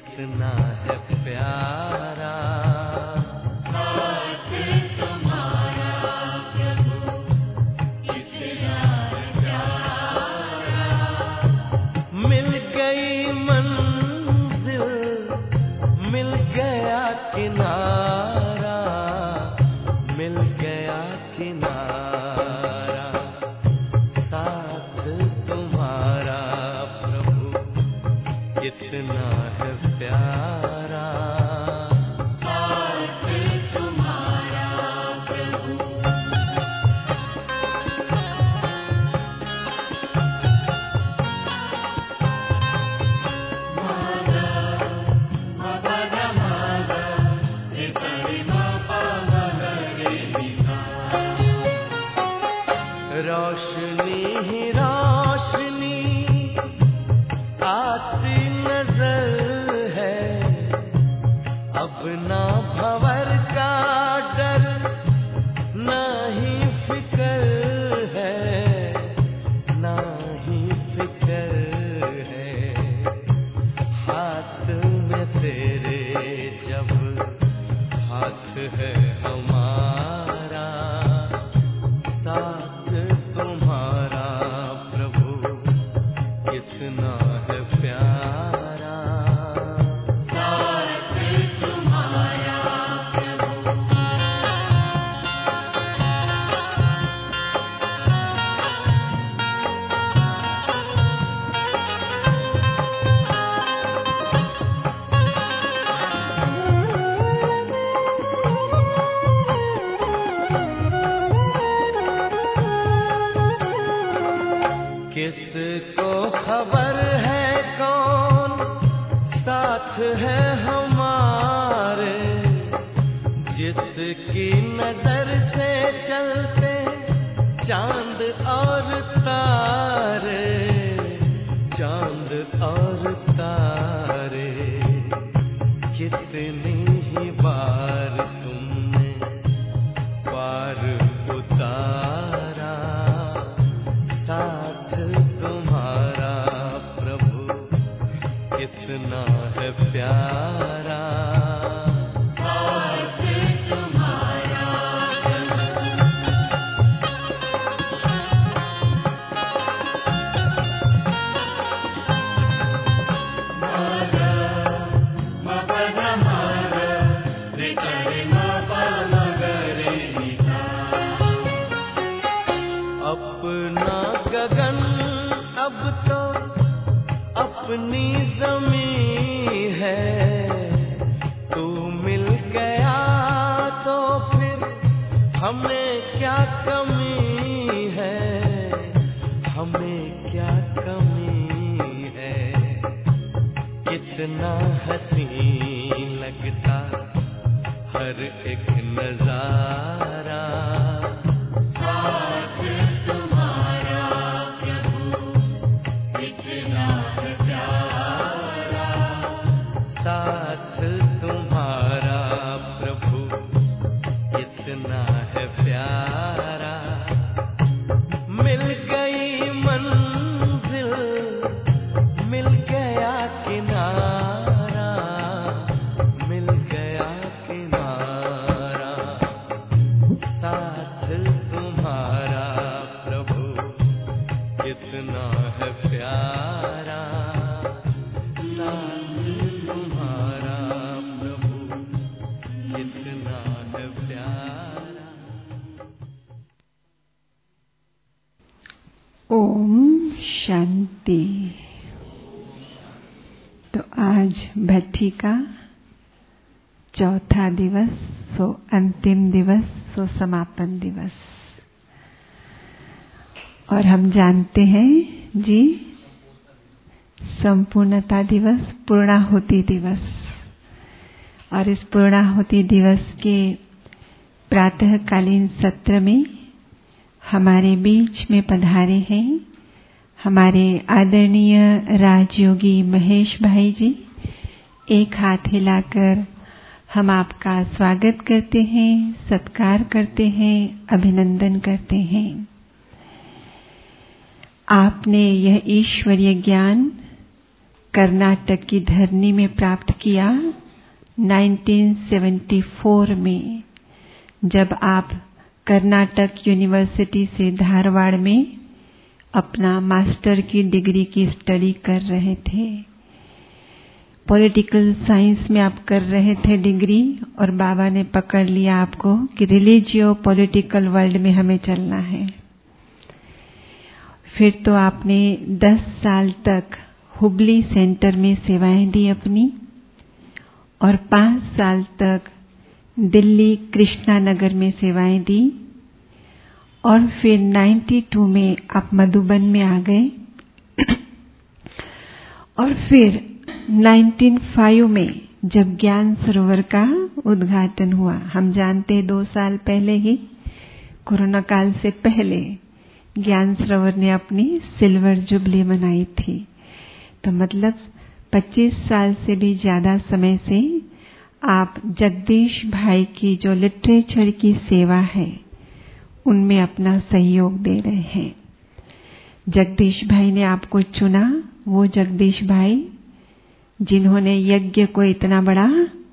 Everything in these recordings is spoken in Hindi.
कितना है प्यारा साथ तुम्हारा प्रभु, कितना है प्यारा। मिल गई मंजिल, मिल गया किनारा, मिल गया किनारा, साथ तुम्हारा प्रभु कितना है प्यारा। साथ तुम्हारा प्रभु, मागा मगदा मागा रे सरि मा पा मगा रे निसा। रोशनी ही रोशनी आती नजर है, अब ना भंवर का डर, ना ही फिकर है, ना ही फिकर है। हाथ में तेरे जब हाथ है हमारा, साथ तुम्हारा प्रभु कितना है प्यारा। साथ तुम्हारा प्रभु, किसको खबर है कौन साथ है हमारे, जिसकी नजर से चलते चांद और तारे, चांद और तारे। कितनी ही बार तुमने पार उतारा, साथ तुम्हारा प्रभु कितना है प्यारा। साथ तुम्हारा प्रभु, मागा मगदा मागा रे सरि मा पा मगा रे निसा। अपना गगन अब तो अपनी ज़मीं है, तू मिल गया तो फिर हमें क्या कमी है, हमें क्या कमी है। कितना हसीन लगता हर एक नजारा, साथ तुम्हारा प्रभु, कितना है प्यारा। साथ तुम्हारा प्रभु कितना है प्यारा। मिल गई मंजिल, मिल गया किनारा, मिल गया किनारा, साथ तुम्हारा प्रभु कितना है प्यारा। साथ तुम्हारा प्रभु कितना है प्यारा। ओम शांति। तो आज भट्ठी का चौथा दिवस, सो अंतिम दिवस, सो समापन दिवस। और हम जानते हैं जी, संपूर्णता दिवस, पूर्णाहुति दिवस। और इस पूर्णाहुति दिवस के प्रातःकालीन सत्र में हमारे बीच में पधारे हैं हमारे आदरणीय राजयोगी महेश भाई जी। एक हाथ हिलाकर हम आपका स्वागत करते हैं, सत्कार करते हैं, अभिनंदन करते हैं। आपने यह ईश्वरीय ज्ञान कर्नाटक की धरनी में प्राप्त किया 1974 में, जब आप कर्नाटक यूनिवर्सिटी से धारवाड़ में अपना मास्टर की डिग्री की स्टडी कर रहे थे। पॉलिटिकल साइंस में आप कर रहे थे डिग्री, और बाबा ने पकड़ लिया आपको कि रिलीजियो पॉलिटिकल वर्ल्ड में हमें चलना है। फिर तो आपने 10 साल तक हुबली सेंटर में सेवाएं दी अपनी, और 5 साल तक दिल्ली कृष्णा नगर में सेवाएं दी, और फिर 92 में आप मधुबन में आ गए, और फिर 1905 में जब ज्ञान सरोवर का उद्घाटन हुआ, हम जानते हैं 2 साल पहले ही, कोरोना काल से पहले ज्ञान सरोवर ने अपनी सिल्वर जुबली मनाई थी। तो मतलब 25 साल से भी ज्यादा समय से आप जगदीश भाई की जो लिटरेचर की सेवा है उनमें अपना सहयोग दे रहे हैं। जगदीश भाई ने आपको चुना, वो जगदीश भाई जिन्होंने यज्ञ को इतना बड़ा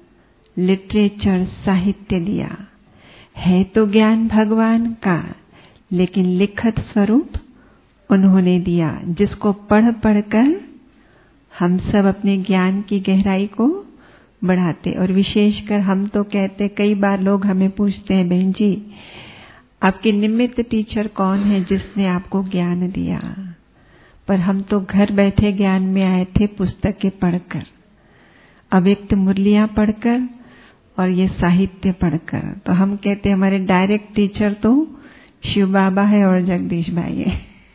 लिटरेचर साहित्य दिया है, तो ज्ञान भगवान का, लेकिन लिखत स्वरूप उन्होंने दिया, जिसको पढ़ पढ़कर हम सब अपने ज्ञान की गहराई को बढ़ाते। और विशेषकर हम तो कहते, कई बार लोग हमें पूछते हैं, बहन जी आपके निमित्त टीचर कौन है जिसने आपको ज्ञान दिया? पर हम तो घर बैठे ज्ञान में आए थे, पुस्तकें पढ़कर, अव्यक्त मुरलियां पढ़कर और ये साहित्य पढ़कर। तो हम कहते हमारे डायरेक्ट टीचर तो शिव बाबा है और जगदीश भाई है।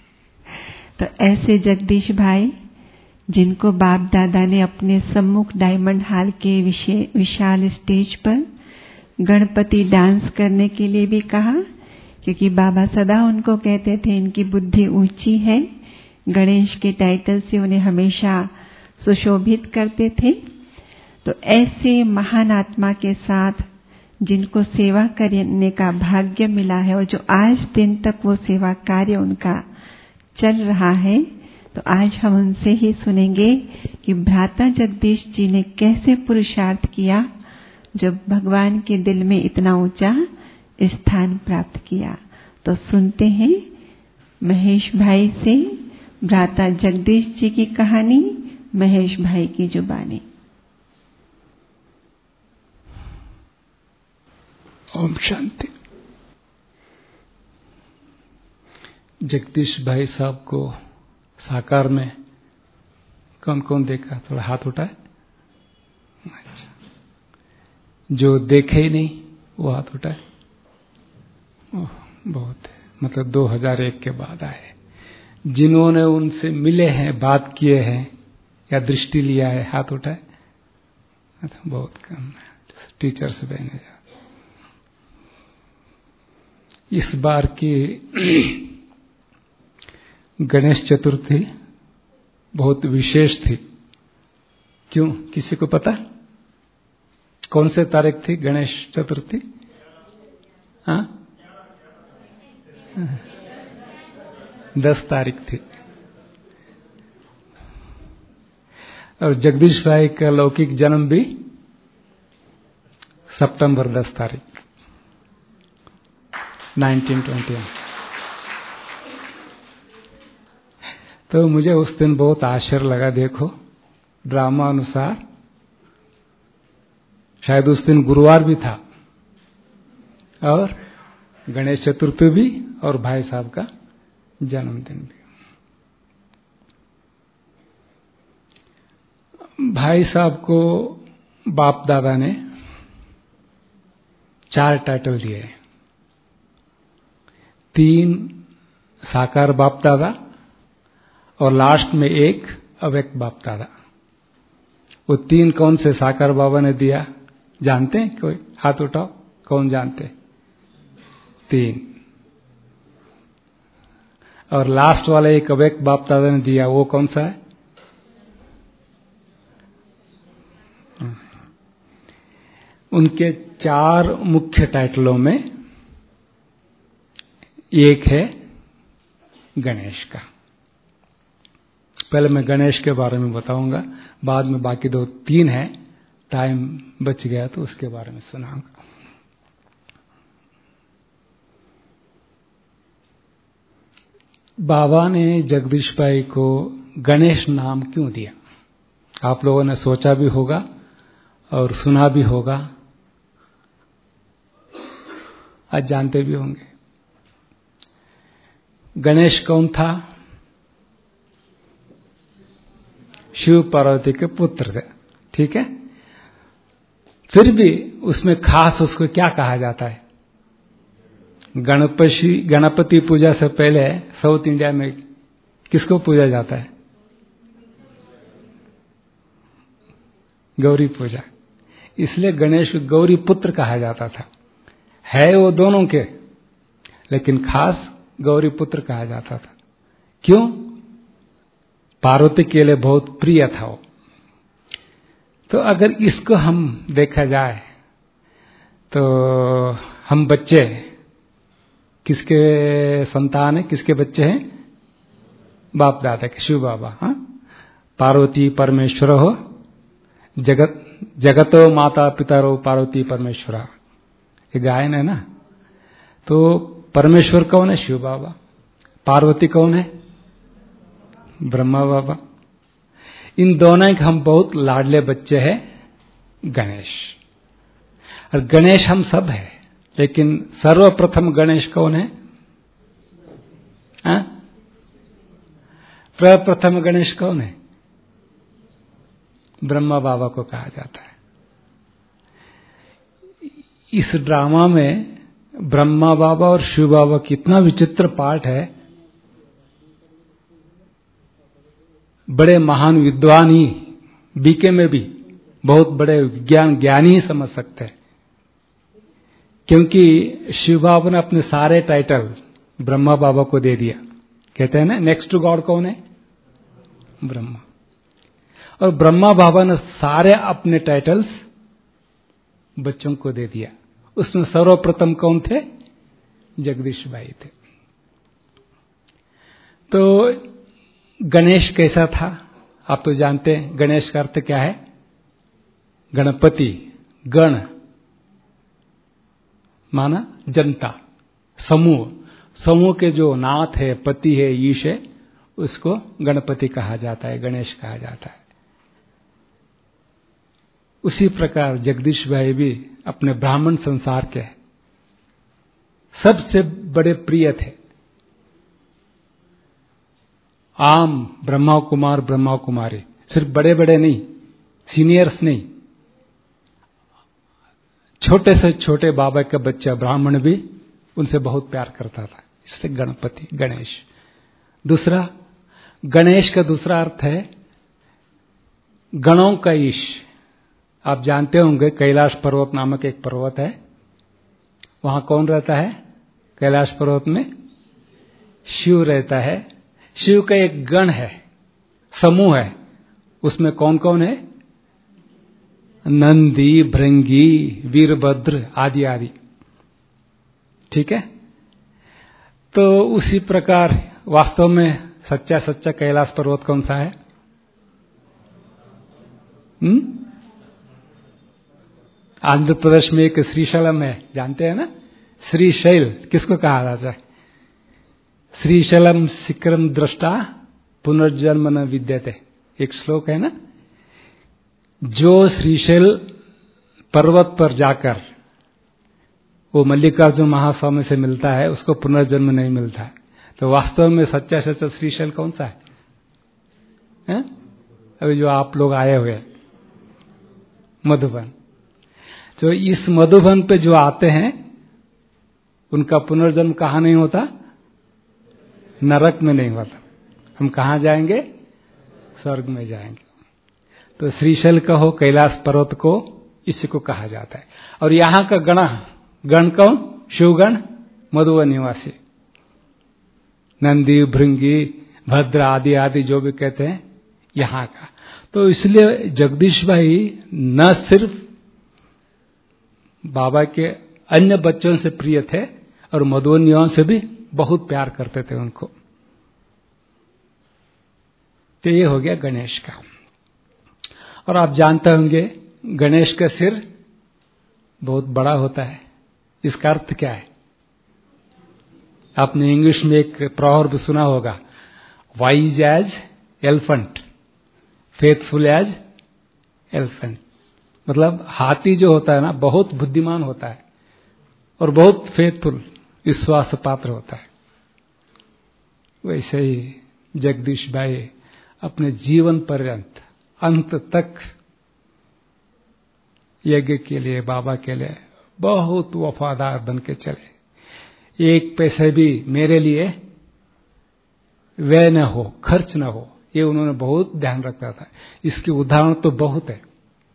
तो ऐसे जगदीश भाई जिनको बाप दादा ने अपने सम्मुख डायमंड हॉल के विशाल स्टेज पर गणपति डांस करने के लिए भी कहा, क्योंकि बाबा सदा उनको कहते थे इनकी बुद्धि ऊंची है, गणेश के टाइटल से उन्हें हमेशा सुशोभित करते थे। तो ऐसे महान आत्मा के साथ जिनको सेवा करने का भाग्य मिला है और जो आज दिन तक वो सेवा कार्य उनका चल रहा है, तो आज हम उनसे ही सुनेंगे कि भ्राता जगदीश जी ने कैसे पुरुषार्थ किया जब भगवान के दिल में इतना ऊंचा स्थान प्राप्त किया। तो सुनते हैं महेश भाई से भ्राता जगदीश जी की कहानी, महेश भाई की जुबानी। ओम शांति। जगदीश भाई साहब को साकार में कौन कौन देखा? थोड़ा हाथ उठाए। अच्छा, जो देखे ही नहीं वो हाथ उठाए। ओह, बहुत है, मतलब 2001 के बाद आए। जिन्होंने उनसे मिले हैं, बात किए हैं या दृष्टि लिया है, हाथ उठाए। बहुत कम है, टीचर से बहने जा। इस बार की गणेश चतुर्थी बहुत विशेष थी। क्यों, किसी को पता? कौन से तारीख थी गणेश चतुर्थी? हाँ, 10 तारीख थी। और जगदीश भाई का लौकिक जन्म भी सितंबर 10 तारीख 1921। तो मुझे उस दिन बहुत आश्चर्य लगा। देखो, ड्रामा अनुसार शायद उस दिन गुरुवार भी था और गणेश चतुर्थी भी और भाई साहब का जन्मदिन भी। भाई साहब को बाप दादा ने 4 टाइटल दिए, 3 साकार बाप दादा और लास्ट में 1 अव्यक्त बाप दादा। वो 3 कौन से साकार बाबा ने दिया जानते हैं? कोई हाथ उठाओ, कौन जानते? 3। और लास्ट वाला 1 अव्यक्त बाप दादा ने दिया, वो कौन सा है? उनके 4 मुख्य टाइटलों में एक है गणेश का। पहले मैं गणेश के बारे में बताऊंगा, बाद में बाकी 2-3 हैं, टाइम बच गया तो उसके बारे में सुनाऊंगा। बाबा ने जगदीश भाई को गणेश नाम क्यों दिया? आप लोगों ने सोचा भी होगा और सुना भी होगा, आज जानते भी होंगे। गणेश कौन था? शिव पार्वती के पुत्र थे, ठीक है। फिर भी उसमें खास उसको क्या कहा जाता है? गणपति पूजा से पहले साउथ इंडिया में किसको पूजा जाता है? गौरी पूजा। इसलिए गणेश गौरी पुत्र कहा जाता था। है वो दोनों के, लेकिन खास गौरी पुत्र कहा जाता था। क्यों? पार्वती के लिए बहुत प्रिय था वो। तो अगर इसको हम देखा जाए तो हम बच्चे किसके संतान है, किसके बच्चे हैं? बाप दादा के, शिव बाबा। हाँ, पार्वती परमेश्वर हो जगतो माता पितरो पार्वती परमेश्वरा, ये गायन है ना। तो परमेश्वर कौन है? शिव बाबा। पार्वती कौन है? ब्रह्मा बाबा। इन दोनों के हम बहुत लाडले बच्चे हैं गणेश। और गणेश हम सब है, लेकिन सर्वप्रथम गणेश कौन है? प्रप्रथम गणेश कौन है? ब्रह्मा बाबा को कहा जाता है। इस ड्रामा में ब्रह्मा बाबा और शिव बाबा कितना विचित्र पार्ट है। बड़े महान विद्वान ही बीके में भी बहुत बड़े ज्ञानी ही समझ सकते हैं, क्योंकि शिव बाबा ने अपने सारे टाइटल ब्रह्मा बाबा को दे दिया। कहते हैं ना, नेक्स्ट टू गॉड कौन है? ब्रह्मा। और ब्रह्मा बाबा ने सारे अपने टाइटल्स बच्चों को दे दिया। उसमें सर्वप्रथम कौन थे? जगदीश भाई थे। तो गणेश कैसा था? आप तो जानते हैं गणेश का अर्थ क्या है? गणपति, गण माना जनता, समूह। समूह के जो नाथ है, पति है, ईश है, उसको गणपति कहा जाता है, गणेश कहा जाता है। उसी प्रकार जगदीश भाई भी अपने ब्राह्मण संसार के सबसे बड़े प्रिय थे। आम ब्रह्मा कुमार, ब्रह्मा कुमारी, सिर्फ बड़े बड़े नहीं, सीनियर्स नहीं, छोटे से छोटे बाबा का बच्चा ब्राह्मण भी उनसे बहुत प्यार करता था। इसलिए गणपति, गणेश। दूसरा, गणेश का दूसरा अर्थ है गणों का ईश। आप जानते होंगे कैलाश पर्वत नामक एक पर्वत है, वहां कौन रहता है? कैलाश पर्वत में शिव रहता है। शिव का एक गण है, समूह है, उसमें कौन कौन है? नंदी, भृंगी, वीरभद्र आदि आदि, ठीक है। तो उसी प्रकार वास्तव में सच्चा सच्चा कैलाश पर्वत कौन सा है? आंध्र प्रदेश में एक श्रीशैलम है, जानते हैं ना? श्रीशैल किसको कहा जाता है? श्रीशैलम शिखरम दृष्टा पुनर्जन्म न विद्यते, एक श्लोक है ना। जो श्रीशैल पर्वत पर जाकर वो मल्लिकार्जुन महास्वामी से मिलता है, उसको पुनर्जन्म नहीं मिलता है। तो वास्तव में सच्चा सच्चा श्रीशैल कौन सा है? अभी जो आप लोग आए हुए मधुबन, तो इस मधुबन पे जो आते हैं उनका पुनर्जन्म कहाँ नहीं होता? नरक में नहीं होता। हम कहाँ जाएंगे? स्वर्ग में जाएंगे। तो श्रीशैल कहो, कैलाश पर्वत को इसी को कहा जाता है। और यहाँ का गण कौन? शिवगण, मधुबन निवासी, नंदी, भृंगी, भद्र आदि आदि जो भी कहते हैं यहाँ का। तो इसलिए जगदीश भाई न सिर्फ बाबा के अन्य बच्चों से प्रिय थे और मधुबनियों से भी बहुत प्यार करते थे उनको। तो ये हो गया गणेश का। और आप जानते होंगे गणेश का सिर बहुत बड़ा होता है। इसका अर्थ क्या है? आपने इंग्लिश में एक प्रॉवर्ब सुना होगा, wise as elephant, faithful as elephant. मतलब हाथी जो होता है ना, बहुत बुद्धिमान होता है और बहुत फेथफुल, विश्वास पात्र होता है। वैसे ही जगदीश भाई अपने जीवन पर्यंत अंत तक यज्ञ के लिए, बाबा के लिए बहुत वफादार बन के चले। एक पैसे भी मेरे लिए व्यय न हो, खर्च न हो, ये उन्होंने बहुत ध्यान रखा था। इसके उदाहरण तो बहुत है।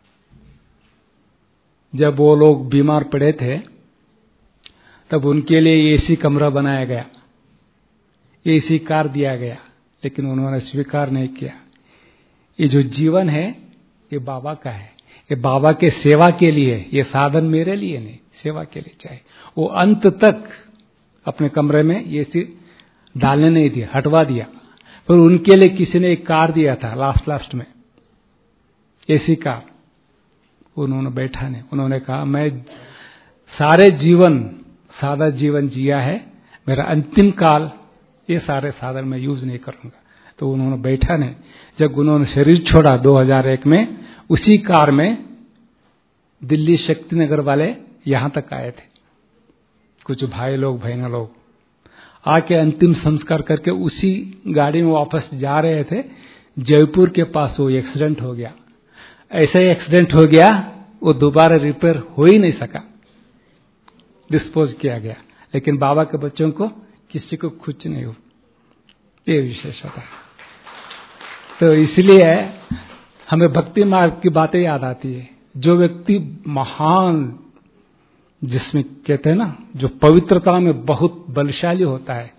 जब वो लोग बीमार पड़े थे तब उनके लिए एसी कमरा बनाया गया, एसी कार दिया गया, लेकिन उन्होंने स्वीकार नहीं किया। ये जो जीवन है ये बाबा का है, ये बाबा के सेवा के लिए, ये साधन मेरे लिए नहीं, सेवा के लिए चाहिए। वो अंत तक अपने कमरे में एसी डालने नहीं दिया, हटवा दिया। पर उनके लिए किसी ने एक कार दिया था लास्ट में, एसी कार। उन्होंने बैठा नहीं, उन्होंने कहा मैं सारे जीवन सादा जीवन जिया है, मेरा अंतिम काल ये सारे साधन मैं यूज नहीं करूंगा। तो उन्होंने बैठा नहीं। जब उन्होंने शरीर छोड़ा 2001 में, उसी कार में दिल्ली शक्तिनगर वाले यहां तक आए थे, कुछ भाई लोग बहना लोग आके अंतिम संस्कार करके उसी गाड़ी में वापस जा रहे थे। जयपुर के पास वो एक्सीडेंट हो गया। ऐसा ही एक्सीडेंट हो गया, वो दोबारा रिपेयर हो ही नहीं सका, डिस्पोज किया गया। लेकिन बाबा के बच्चों को किसी को कुछ नहीं हो, ये विशेषता। तो इसलिए हमें भक्ति मार्ग की बातें याद आती है। जो व्यक्ति महान, जिसमें कहते हैं ना, जो पवित्रता में बहुत बलशाली होता है,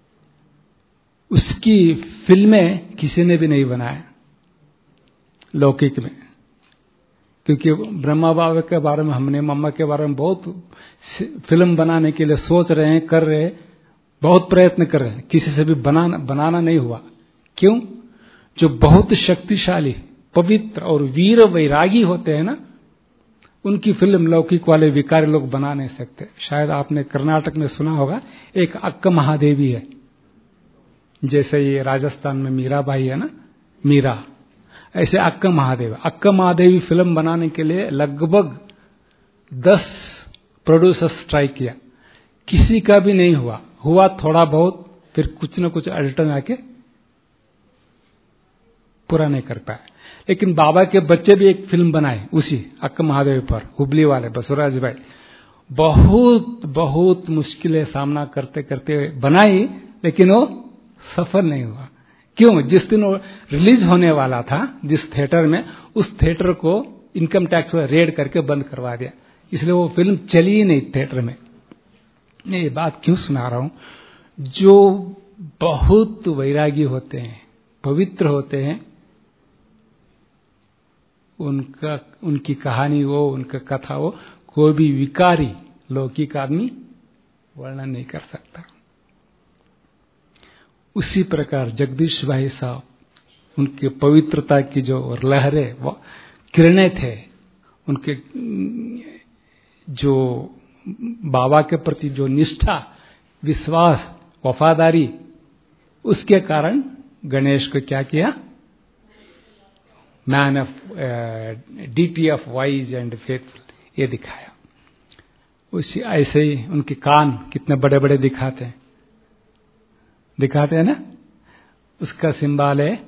उसकी फिल्में किसी ने भी नहीं बनाया लौकिक में। क्योंकि ब्रह्मा बाबा के बारे में, हमने मम्मा के बारे में बहुत फिल्म बनाने के लिए सोच रहे हैं, कर रहे हैं, बहुत प्रयत्न कर रहे हैं, किसी से भी बनाना नहीं हुआ। क्यों? जो बहुत शक्तिशाली, पवित्र और वीर वैरागी होते हैं ना, उनकी फिल्म लौकिक वाले विकारी लोग बना नहीं सकते। शायद आपने कर्नाटक में सुना होगा, एक अक्का महादेवी है, जैसे ये राजस्थान में मीराबाई है ना, मीरा, ऐसे अक्का महादेवी फिल्म बनाने के लिए लगभग 10 प्रोड्यूसर्स ट्राई किया, किसी का भी नहीं हुआ थोड़ा बहुत, फिर कुछ न कुछ अल्टन आके पूरा नहीं कर पाया। लेकिन बाबा के बच्चे भी एक फिल्म बनाए उसी अक्का महादेवी पर, हुबली वाले बसवराज भाई। बहुत मुश्किलें सामना करते करते बनाई, लेकिन वो सफल नहीं हुआ। क्यों? जिस दिन वो रिलीज होने वाला था, जिस थिएटर में, उस थिएटर को इनकम टैक्स रेड करके बंद करवा दिया, इसलिए वो फिल्म चली ही नहीं थिएटर में। मैं ये बात क्यों सुना रहा हूं? जो बहुत वैरागी होते हैं, पवित्र होते हैं, उनकी कहानी वो, उनका कथा वो, कोई भी विकारी लौकिक आदमी वर्णन नहीं कर सकता। उसी प्रकार जगदीश भाई साहब, उनके पवित्रता की जो लहरें, किरणें थे, उनके जो बाबा के प्रति जो निष्ठा, विश्वास, वफादारी, उसके कारण गणेश को क्या किया? मैन ऑफ डीटी ऑफ वाइज एंड फेथफुल, ये दिखाया। उसी ऐसे ही उनके कान कितने बड़े बड़े दिखाते हैं ना, उसका सिंबल है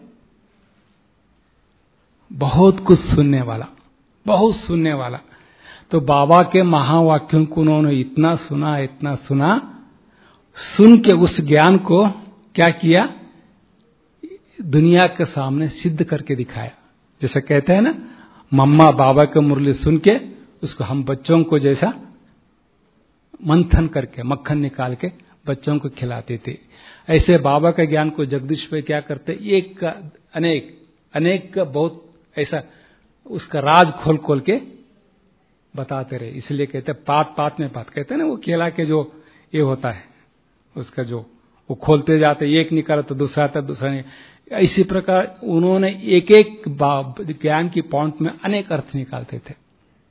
बहुत कुछ सुनने वाला, बहुत सुनने वाला। तो बाबा के महावाक्यों को उन्होंने इतना सुना, सुन के उस ज्ञान को क्या किया? दुनिया के सामने सिद्ध करके दिखाया। जैसे कहते हैं ना, मम्मा बाबा के मुरली सुन के उसको हम बच्चों को जैसा मंथन करके, मक्खन निकाल के बच्चों को खिलाते थे, ऐसे बाबा का ज्ञान को जगदीश पे क्या करते? एक का अनेक का बहुत ऐसा उसका राज खोल के बताते रहे। इसलिए कहते हैं पात में बात, कहते हैं ना, वो केला के जो ये होता है, उसका जो वो खोलते जाते, एक निकाला तो दूसरा आता, दूसरा नहीं। इसी प्रकार उन्होंने एक एक ज्ञान की पॉइंट में अनेक अर्थ निकालते थे।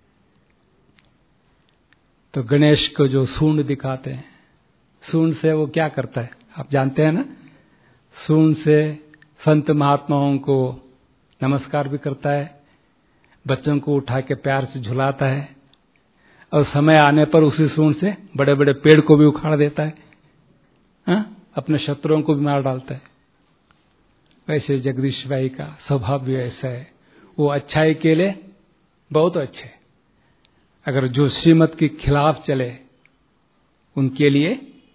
तो गणेश को जो सूंड दिखाते हैं, सूंड से वो क्या करता है आप जानते हैं ना? सूंड से संत महात्माओं को नमस्कार भी करता है, बच्चों को उठा के प्यार से झुलाता है, और समय आने पर उसी सूंड से बड़े बड़े पेड़ को भी उखाड़ देता है, अपने शत्रुओं को भी मार डालता है। वैसे जगदीश भाई का स्वभाव भी ऐसा है, वो अच्छाई के लिए बहुत अच्छे, अगर जो श्रीमत के खिलाफ चले उनके लिए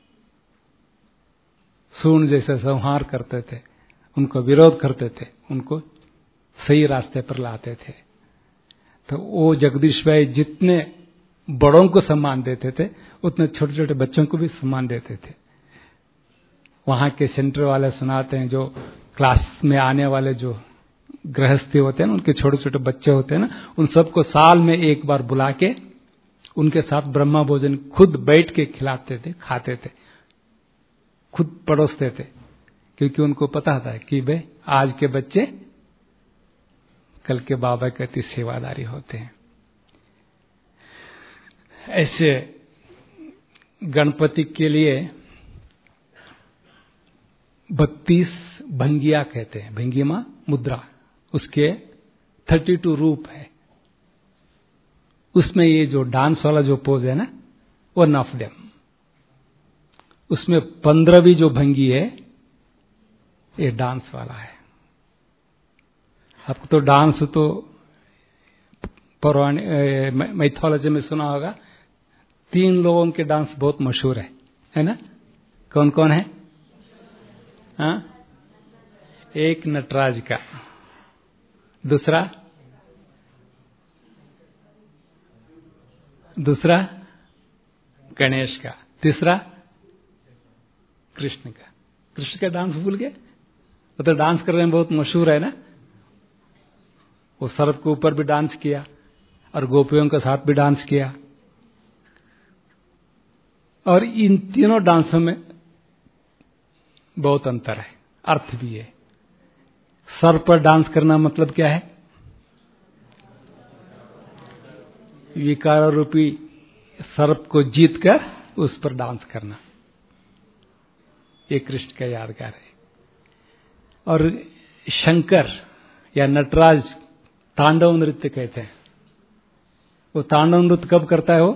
सूंड जैसे संहार करते थे, उनको विरोध करते थे, उनको सही रास्ते पर लाते थे। तो वो जगदीश भाई जितने बड़ों को सम्मान देते थे, उतने छोटे छोटे बच्चों को भी सम्मान देते थे। वहां के सेंटर वाले सुनाते हैं, जो क्लास में आने वाले जो गृहस्थी होते हैं ना, उनके छोटे छोटे बच्चे होते हैं ना, उन सबको साल में एक बार बुला के उनके साथ ब्रह्मा भोजन खुद बैठ के खिलाते थे, खाते थे, खुद परोसते थे, क्योंकि उनको पता था कि भाई आज के बच्चे कल के बाबा के अति सेवादारी होते हैं। ऐसे गणपति के लिए 32 भंगिया कहते हैं, भंगिमा मुद्रा, उसके 32 रूप है। उसमें ये जो डांस वाला जो पोज है ना, वो वन ऑफ देम। उसमें 15वीं जो भंगी है ये डांस वाला है। आपको तो डांस तो पौराणिक मैथोलॉजी में सुना होगा, 3 लोगों के डांस बहुत मशहूर है ना? कौन कौन है? हाँ, एक नटराज का, दूसरा गणेश का, तीसरा कृष्ण का। कृष्ण का डांस भूल गए? वो तो डांस करने में बहुत मशहूर है ना। वो सर्प के ऊपर भी डांस किया और गोपियों के साथ भी डांस किया। और इन तीनों डांसों में बहुत अंतर है, अर्थ भी है। सर्प पर डांस करना मतलब क्या है? विकार रूपी सर्प को जीतकर उस पर डांस करना, ये कृष्ण का यादगार है। और शंकर या नटराज तांडव नृत्य कहते हैं। वो तांडव नृत्य कब करता है? वो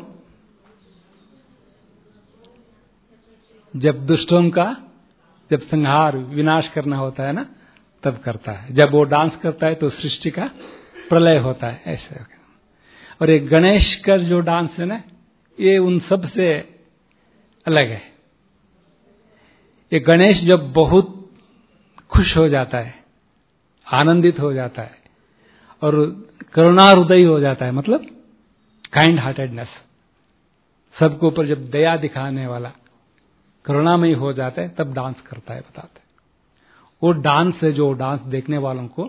जब दुष्टों का जब संहार विनाश करना होता है ना, तब करता है। जब वो डांस करता है तो सृष्टि का प्रलय होता है, ऐसे। और ये गणेश का जो डांस है ना, ये उन सब से अलग है। ये गणेश जब बहुत खुश हो जाता है, आनंदित हो जाता है और करुणा हृदय हो जाता है, मतलब काइंड हार्टेडनेस, सबके ऊपर जब दया दिखाने वाला करुणामयी हो जाता है, तब डांस करता है, बताते हैं। वो डांस से जो डांस देखने वालों को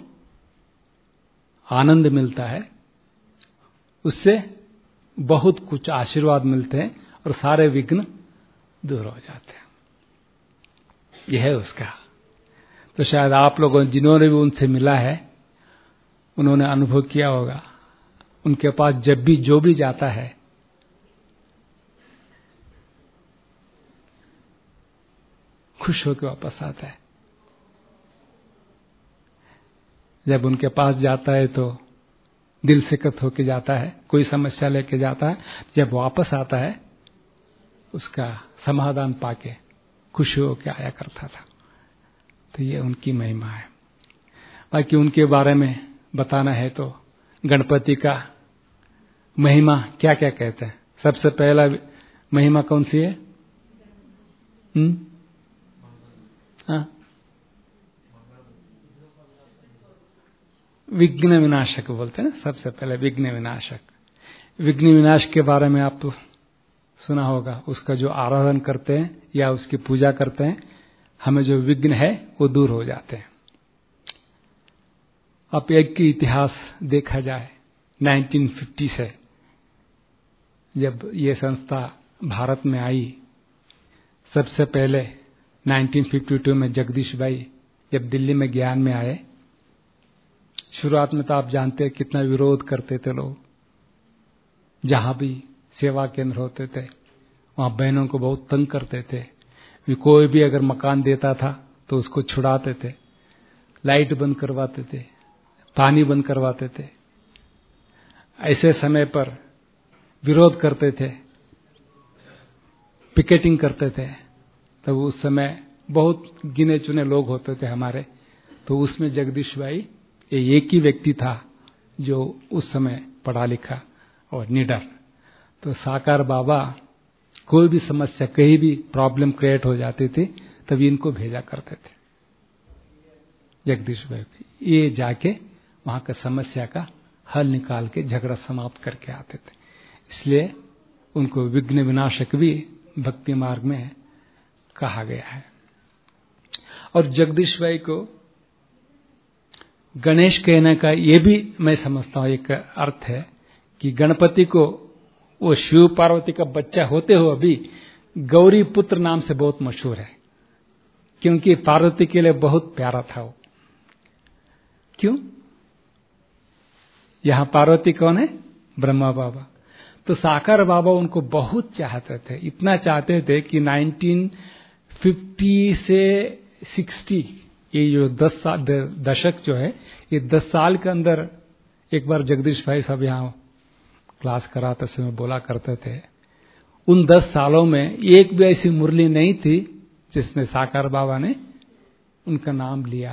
आनंद मिलता है, उससे बहुत कुछ आशीर्वाद मिलते हैं और सारे विघ्न दूर हो जाते हैं। यह है उसका। तो शायद आप लोगों जिन्होंने भी उनसे मिला है, उन्होंने अनुभव किया होगा, उनके पास जब भी जो भी जाता है, खुश होकर वापस आता है। जब उनके पास जाता है तो दिल से कत होके जाता है, कोई समस्या लेके जाता है, जब वापस आता है उसका समाधान पाके खुश होके आया करता था। तो ये उनकी महिमा है। बाकी उनके बारे में बताना है तो गणपति का महिमा क्या क्या कहते हैं। सबसे पहला महिमा कौन सी है? हाँ, विघ्न विनाशक बोलते हैं ना, सबसे पहले विघ्न विनाशक। विघ्न विनाश के बारे में आप सुना होगा। उसका जो आराधन करते हैं या उसकी पूजा करते हैं, हमें जो विघ्न है वो दूर हो जाते हैं। अब एक की इतिहास देखा जाए, 1950 से जब ये संस्था भारत में आई, सबसे पहले 1952 में जगदीश भाई जब दिल्ली में ज्ञान में आए, शुरुआत में तो आप जानते हैं कितना विरोध करते थे लोग। जहां भी सेवा केंद्र होते थे वहां बहनों को बहुत तंग करते थे। कोई भी अगर मकान देता था तो उसको छुड़ाते थे, लाइट बंद करवाते थे, पानी बंद करवाते थे। ऐसे समय पर विरोध करते थे, पिकेटिंग करते थे। तब उस समय बहुत गिने चुने लोग होते थे हमारे, तो उसमें जगदीश भाई एक ही व्यक्ति था जो उस समय पढ़ा लिखा और निडर। तो साकार बाबा कोई भी समस्या, कहीं भी प्रॉब्लम क्रिएट हो जाती थी, तभी इनको भेजा करते थे जगदीश भाई। ये जाके वहां का समस्या का हल निकाल के झगड़ा समाप्त करके आते थे। इसलिए उनको विघ्न विनाशक भी भक्ति मार्ग में कहा गया है। और जगदीश भाई को गणेश कहने का ये भी मैं समझता हूं एक अर्थ है कि गणपति को वो शिव पार्वती का बच्चा होते हुए अभी गौरी पुत्र नाम से बहुत मशहूर है, क्योंकि पार्वती के लिए बहुत प्यारा था वो। क्यों? यहां पार्वती कौन है? ब्रह्मा बाबा। तो साकार बाबा उनको बहुत चाहते थे, इतना चाहते थे कि 1950 से 60 ये जो 10 साल दशक जो है, ये 10 साल के अंदर एक बार जगदीश भाई साहब यहाँ क्लास कराते समय बोला करते थे, उन 10 सालों में एक भी ऐसी मुरली नहीं थी जिसने साकार बाबा ने उनका नाम लिया।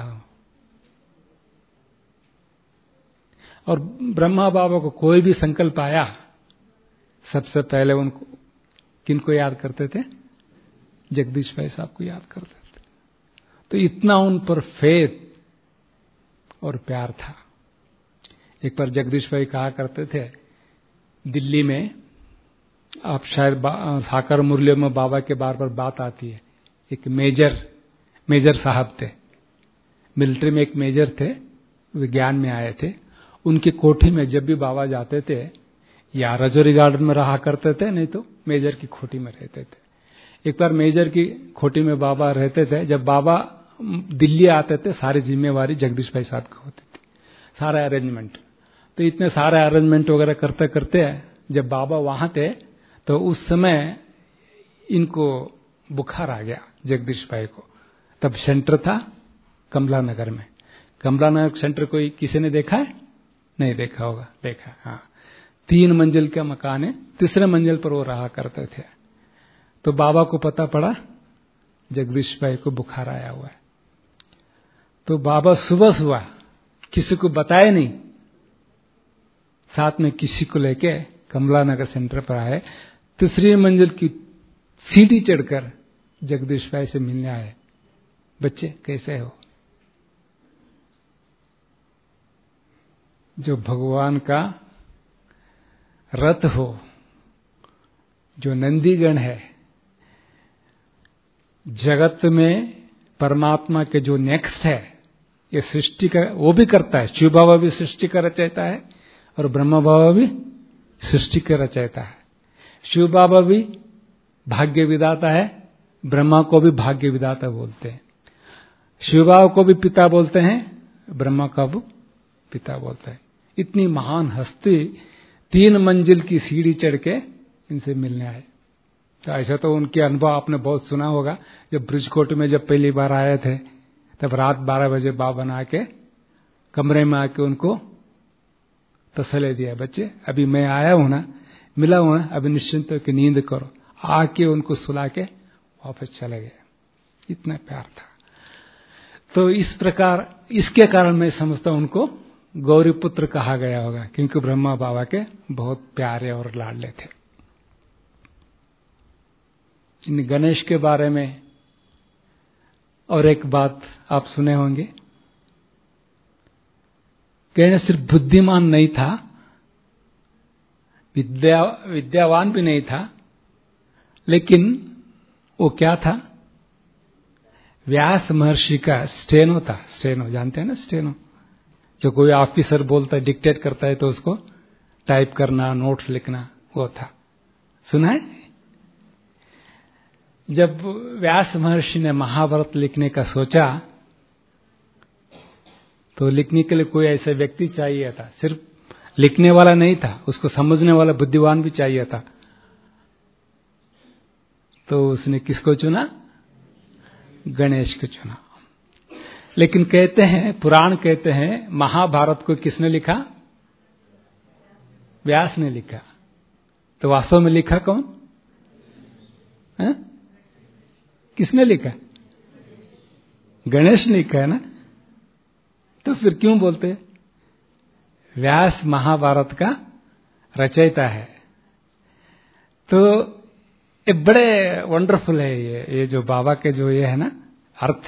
और ब्रह्मा बाबा को कोई भी संकल्प आया, सबसे पहले उनको किनको याद करते थे? जगदीश भाई साहब को याद करते थे। तो इतना उन पर फेथ और प्यार था। एक बार जगदीश भाई कहा करते थे, दिल्ली में आप शायद साकार मुरलियों में बाबा के बार बार बात आती है। एक मेजर साहब थे, मिलिट्री में एक मेजर थे, विज्ञान में आए थे। उनकी कोठी में जब भी बाबा जाते थे, या रजौरी गार्डन में रहा करते थे, नहीं तो मेजर की खोटी में रहते थे। एक बार मेजर की खोटी में बाबा रहते थे। जब बाबा दिल्ली आते थे, सारी जिम्मेवारी जगदीश भाई साहब की होती थी, सारा अरेंजमेंट। तो इतने सारे अरेंजमेंट वगैरह करते करते जब बाबा वहां थे, तो उस समय इनको बुखार आ गया जगदीश भाई को। तब सेंटर था कमला नगर में। कमला नगर सेंटर कोई किसी ने देखा है? नहीं देखा होगा। देखा? हाँ, 3 मंजिल का मकान है, 3रे मंजिल पर वो रहा करते थे। तो बाबा को पता पड़ा जगदीश भाई को बुखार आया हुआ है। तो बाबा सुबह किसी को बताए नहीं, साथ में किसी को लेके कमला नगर सेंटर पर आए। 3री मंजिल की सीढ़ी चढ़कर जगदीश भाई से मिलने आए। बच्चे कैसे हो? जो भगवान का रथ हो, जो नंदीगण है, जगत में परमात्मा के जो नेक्स्ट है, ये सृष्टि का वो भी करता है। शिव बाबा भी सृष्टि का रचयिता है और ब्रह्मा बाबा भी सृष्टि का रचयिता है। शिव बाबा भी भाग्य विधाता है, ब्रह्मा को भी भाग्य विधाता बोलते हैं। शिव बाबा को भी पिता बोलते हैं, ब्रह्मा का भी पिता बोलते हैं। इतनी महान हस्ती 3 मंजिल की सीढ़ी चढ़ के इनसे मिलने आए। तो ऐसा तो उनके अनुभव आपने बहुत सुना होगा। जब ब्रिजकोट में जब पहली बार आए थे, तब रात 12 बजे बाबा ने आके कमरे में आके उनको तसल्ली दिया, बच्चे अभी मैं आया हूं ना, मिला हूं ना, अभी निश्चिंत होकर नींद करो। आके उनको सुला के वापस चले गए। इतना प्यार था। तो इस प्रकार, इसके कारण मैं समझता हूं उनको गौरी पुत्र कहा गया होगा, क्योंकि ब्रह्मा बाबा के बहुत प्यारे और लाडले थे। इन गणेश के बारे में और एक बात आप सुने होंगे, गणेश सिर्फ बुद्धिमान नहीं था, विद्यावान भी नहीं था, लेकिन वो क्या था? व्यास महर्षि का स्टेनो था। स्टेनो जानते हैं ना? स्टेनो जो कोई ऑफिसर बोलता है, डिक्टेट करता है, तो उसको टाइप करना, नोट्स लिखना, वो था। सुना है? जब व्यास महर्षि ने महाभारत लिखने का सोचा तो लिखने के लिए कोई ऐसा व्यक्ति चाहिए था। सिर्फ लिखने वाला नहीं था, उसको समझने वाला बुद्धिमान भी चाहिए था। तो उसने किसको चुना? गणेश को चुना। लेकिन कहते हैं, पुराण कहते हैं, महाभारत को किसने लिखा? व्यास ने लिखा। तो वास्तव में लिखा कौन है? किसने लिखा? गणेश ने लिखा है ना। तो फिर क्यों बोलते व्यास महाभारत का रचयिता है? तो ये बड़े वंडरफुल है ये जो बाबा के जो ये है ना अर्थ।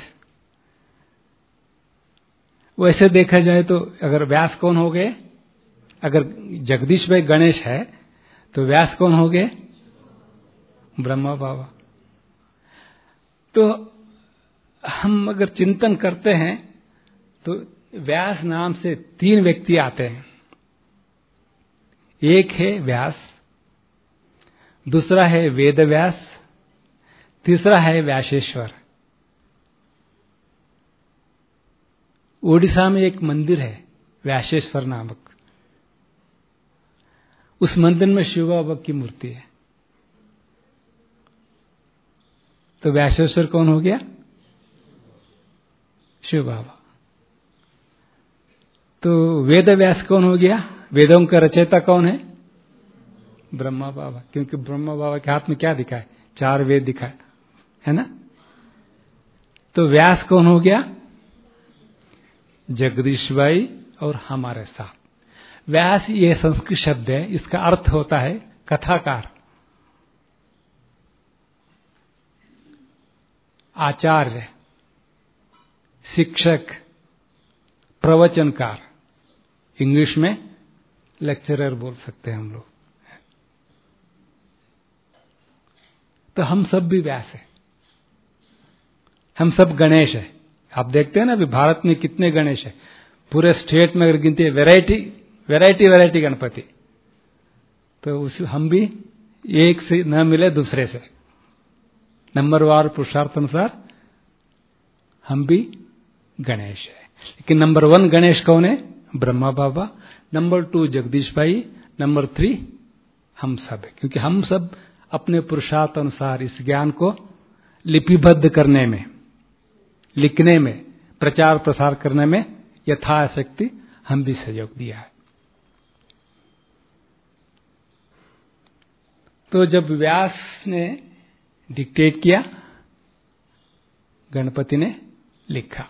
वैसे देखा जाए तो अगर व्यास कौन हो गए, अगर जगदीश भाई गणेश है तो व्यास कौन हो गए? ब्रह्मा बाबा। तो हम अगर चिंतन करते हैं तो व्यास नाम से 3 व्यक्ति आते हैं। एक है व्यास, दूसरा है वेद व्यास, तीसरा है व्यासेश्वर। ओडिशा में एक मंदिर है व्यासेश्वर नामक। उस मंदिर में शिव बाबा की मूर्ति है। तो व्यासेश्वर कौन हो गया? शिव बाबा। तो वेद व्यास कौन हो गया? वेदों का रचयिता कौन है? ब्रह्मा बाबा। क्योंकि ब्रह्मा बाबा के हाथ में क्या दिखा है? 4 वेद दिखा है ना। तो व्यास कौन हो गया? जगदीश भाई और हमारे साथ। व्यास ये संस्कृत शब्द है, इसका अर्थ होता है कथाकार, आचार्य, शिक्षक, प्रवचनकार। इंग्लिश में लेक्चरर बोल सकते हैं हम लोग। तो हम सब भी व्यास हैं, हम सब गणेश है। आप देखते हैं ना अभी भारत में कितने गणेश है। पूरे स्टेट में अगर गिनती है वैरायटी गणपति। तो उस हम भी एक से न मिले दूसरे से, नंबरवार पुरुषार्थ अनुसार हम भी गणेश है। लेकिन नंबर 1 गणेश कौन है? ब्रह्मा बाबा। नंबर 2 जगदीश भाई। नंबर 3 हम सब है। क्योंकि हम सब अपने पुरुषार्थ अनुसार इस ज्ञान को लिपिबद्ध करने में, लिखने में, प्रचार प्रसार करने में यथाशक्ति हम भी सहयोग दिया है। तो जब व्यास ने डिक्टेट किया, गणपति ने लिखा।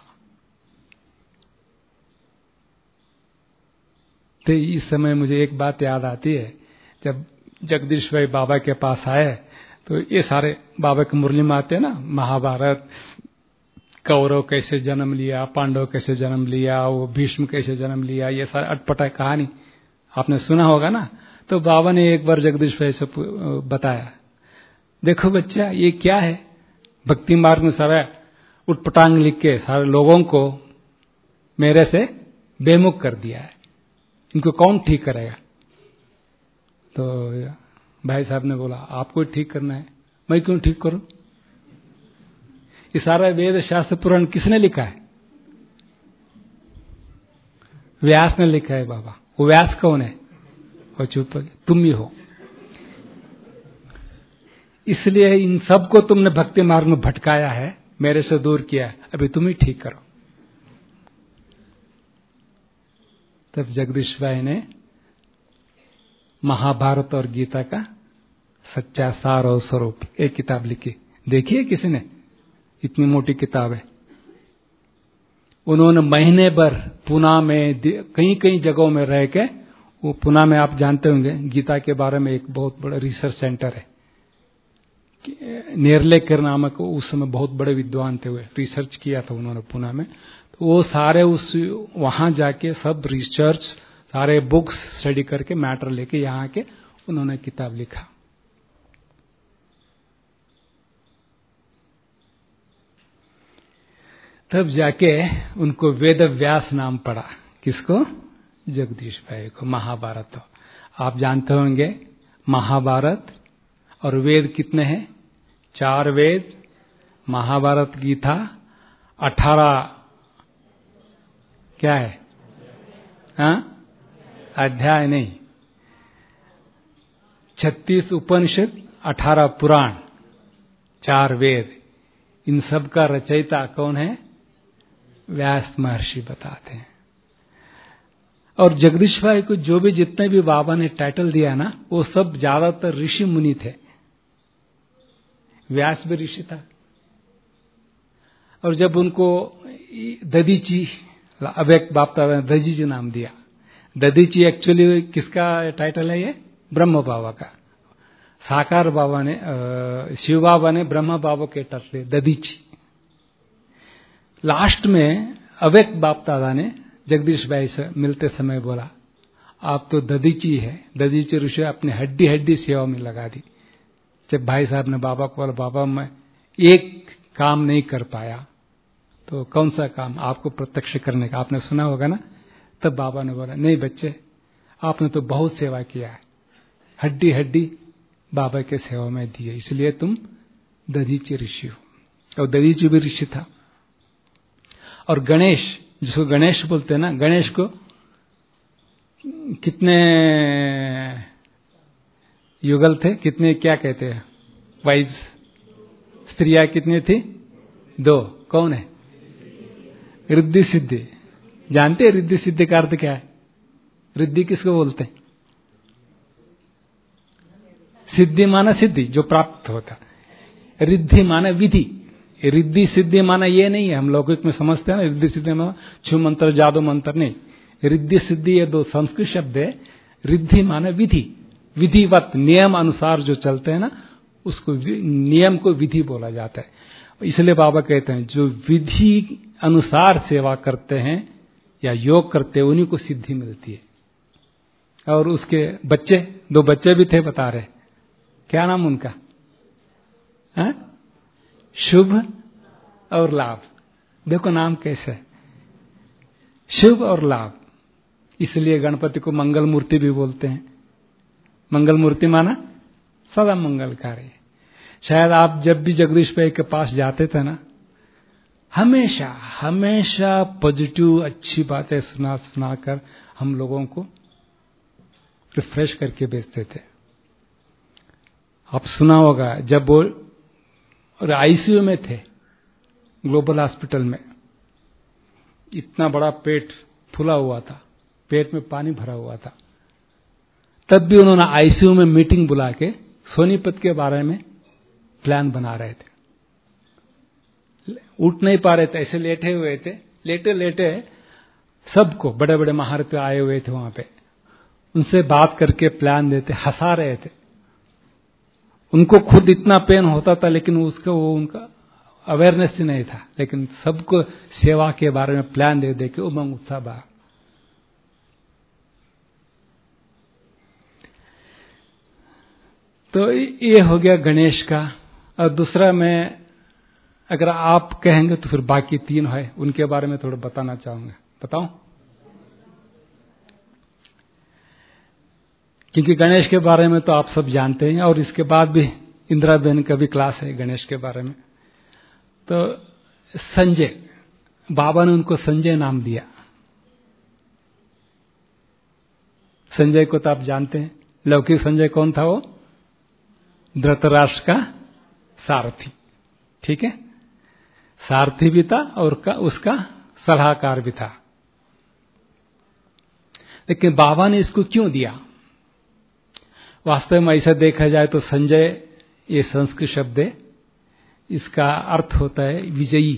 तो इस समय मुझे एक बात याद आती है, जब जगदीश भाई बाबा के पास आए तो ये सारे बाबा के मुरली में आते हैं ना, महाभारत, कौरव कैसे जन्म लिया, पांडव कैसे जन्म लिया, वो भीष्म कैसे जन्म लिया, ये सारे अटपटा कहानी आपने सुना होगा ना। तो बाबा ने एक बार जगदीश भाई से बताया, देखो बच्चा ये क्या है, भक्ति मार्ग में सारा उटपटांग लिख के सारे लोगों को मेरे से बेमुख कर दिया है, इनको कौन ठीक करेगा? तो भाई साहब ने बोला आपको ठीक करना है, मैं क्यों ठीक करूं? ये सारा वेद शास्त्र पुराण किसने लिखा है? व्यास ने लिखा है बाबा। वो व्यास कौन है? वो चुप, तुम ही हो। इसलिए इन सबको तुमने भक्ति मार्ग में भटकाया है, मेरे से दूर किया है, अभी तुम ही ठीक करो। तब जगदीश भाई ने महाभारत और गीता का सच्चा सार और स्वरूप एक किताब लिखी। देखिए किसी ने, इतनी मोटी किताब है। उन्होंने महीने भर पुणे में कई जगहों में रह के, वो पुणे में आप जानते होंगे गीता के बारे में एक बहुत बड़ा रिसर्च सेंटर है, नेर्लेकर नामक, उस समय बहुत बड़े विद्वान थे, हुए रिसर्च किया था उन्होंने पुणे में। तो वो सारे उस वहां जाके सब रिसर्च, सारे बुक्स स्टडी करके मैटर लेके यहाँ के उन्होंने किताब लिखा। तब जाके उनको वेद व्यास नाम पड़ा। किसको? जगदीश भाई को। महाभारत आप जानते होंगे, महाभारत और वेद कितने हैं? 4 वेद, महाभारत, गीता, 18 क्या है? हाँ? अध्याय नहीं, 36 उपनिषद, 18 पुराण, 4 वेद, इन सब का रचयिता कौन है? व्यास महर्षि बताते हैं। और जगदीश भाई को जो भी जितने भी बाबा ने टाइटल दिया ना, वो सब ज्यादातर ऋषि मुनि थे। व्यास भी ऋषि था। और जब उनको दधीची, अव्यक्त बाप दादा ने दधीची नाम दिया। दधीची एक्चुअली किसका टाइटल है? ये ब्रह्म बाबा का। साकार बाबा ने, शिव बाबा ने ब्रह्म बाबा के टाइटल दधीची। लास्ट में अव्यक्त बाप दादा ने जगदीश भाई से मिलते समय बोला, आप तो दधीची है। दधीची ऋषि अपनी हड्डी हड्डी सेवा में लगा दी। जब भाई साहब ने बाबा को बोला, बाबा मैं एक काम नहीं कर पाया, तो कौन सा काम? आपको प्रत्यक्ष करने का। आपने सुना होगा ना। तब बाबा ने बोला, नहीं बच्चे, आपने तो बहुत सेवा किया है, हड्डी हड्डी बाबा के सेवा में दी है, इसलिए तुम दधीची ऋषि हो। और दधीची भी ऋषि था। और गणेश, जिसको गणेश बोलते हैं ना, गणेश को कितने युगल थे? कितने, क्या कहते हैं, वाइज स्त्रियां कितनी थी? 2। कौन है? रिद्धि सिद्धि। जानते हैं रिद्धि सिद्धि का अर्थ क्या है? रिद्धि किसको बोलते हैं? सिद्धि माना सिद्धि, जो प्राप्त होता। रिद्धि माना विधि। रिद्धि सिद्धि माना ये नहीं है, हम लौकिक में समझते हैं ना, रिद्धि सिद्धि माना छू मंत्र जादू मंत्र नहीं। रिद्धि सिद्धि ये 2 संस्कृत शब्द है। रिद्धि माना विधि, विधिवत नियम अनुसार जो चलते हैं ना, उसको नियम को विधि बोला जाता है। इसलिए बाबा कहते हैं जो विधि अनुसार सेवा करते हैं या योग करते हैं, उन्हीं को सिद्धि मिलती है। और उसके बच्चे, 2 बच्चे भी थे, बता रहे, क्या नाम उनका? शुभ और लाभ। देखो नाम कैसे है, शुभ और लाभ। इसलिए गणपति को मंगल मूर्ति भी बोलते हैं। मंगल मूर्ति माना सदा मंगलकारी। शायद आप जब भी जगदीश भाई के पास जाते थे ना, हमेशा हमेशा पॉजिटिव अच्छी बातें सुना कर हम लोगों को रिफ्रेश करके भेजते थे। आप सुना होगा, जब वो और आईसीयू में थे, ग्लोबल हॉस्पिटल में, इतना बड़ा पेट फूला हुआ था, पेट में पानी भरा हुआ था, तब भी उन्होंने आईसीयू में मीटिंग बुला के सोनीपत के बारे में प्लान बना रहे थे। उठ नहीं पा रहे थे, ऐसे लेटे हुए थे। लेटे लेटे सबको, बड़े बड़े महारथी आए हुए थे वहां पे, उनसे बात करके प्लान देते, हंसा रहे थे। उनको खुद इतना पेन होता था, लेकिन उनका अवेयरनेस ही नहीं था। लेकिन सबको सेवा के बारे में प्लान दे दे के उमंग उत्साह बा। तो ये हो गया गणेश का। और दूसरा, मैं अगर आप कहेंगे तो फिर बाकी 3 है, उनके बारे में थोड़ा बताना चाहूंगा। बताऊं? क्योंकि गणेश के बारे में तो आप सब जानते हैं, और इसके बाद भी इंदिरा बहन का भी क्लास है गणेश के बारे में। तो संजय, बाबा ने उनको संजय नाम दिया। संजय को तो आप जानते हैं, लौकिक संजय कौन था? वो धृतराष्ट्र का सारथी। ठीक है, सारथी भी था और उसका सलाहकार भी था। लेकिन बाबा ने इसको क्यों दिया? वास्तव में ऐसा देखा जाए तो संजय ये संस्कृत शब्द है, इसका अर्थ होता है विजयी।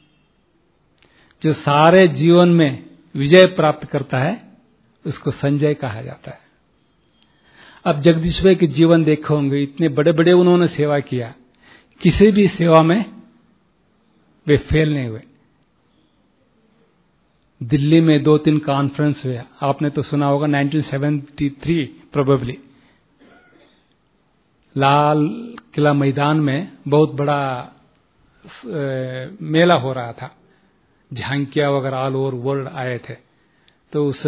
जो सारे जीवन में विजय प्राप्त करता है उसको संजय कहा जाता है। अब जगदीश भाई के जीवन देखे होंगे, इतने बड़े बड़े उन्होंने सेवा किया, किसी भी सेवा में वे फेल नहीं हुए। दिल्ली में 2-3 कॉन्फ्रेंस हुए, आपने तो सुना होगा 1973 प्रोबेबली, लाल किला मैदान में बहुत बड़ा मेला हो रहा था, झांकियां वगैरह ऑल ओवर वर्ल्ड आए थे। तो उस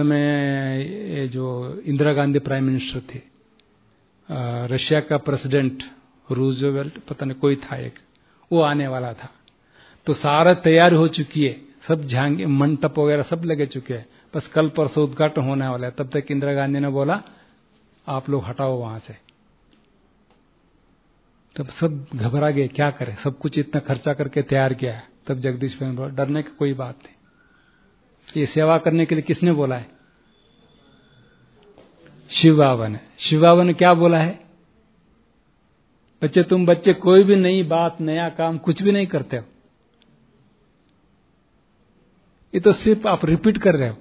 समय जो इंदिरा गांधी प्राइम मिनिस्टर थी, रशिया का प्रेसिडेंट रूजवेल्ट पता नहीं कोई था एक, वो आने वाला था। तो सारा तैयारी हो चुकी है, सब झांगे मंडप वगैरह सब लगे चुके हैं, बस कल परसों उद्घाटन होने वाला है। तब तक इंदिरा गांधी ने बोला आप लोग हटाओ वहां से। तब सब घबरा गए, क्या करें, सब कुछ इतना खर्चा करके तैयार किया है। तब जगदीश भाई ने बोला डरने की कोई बात नहीं, ये सेवा करने के लिए किसने बोला है? शिव बाबा ने। शिव बाबा ने क्या बोला है? बच्चे तुम बच्चे कोई भी नई बात, नया काम कुछ भी नहीं करते हो, ये तो सिर्फ आप रिपीट कर रहे हो।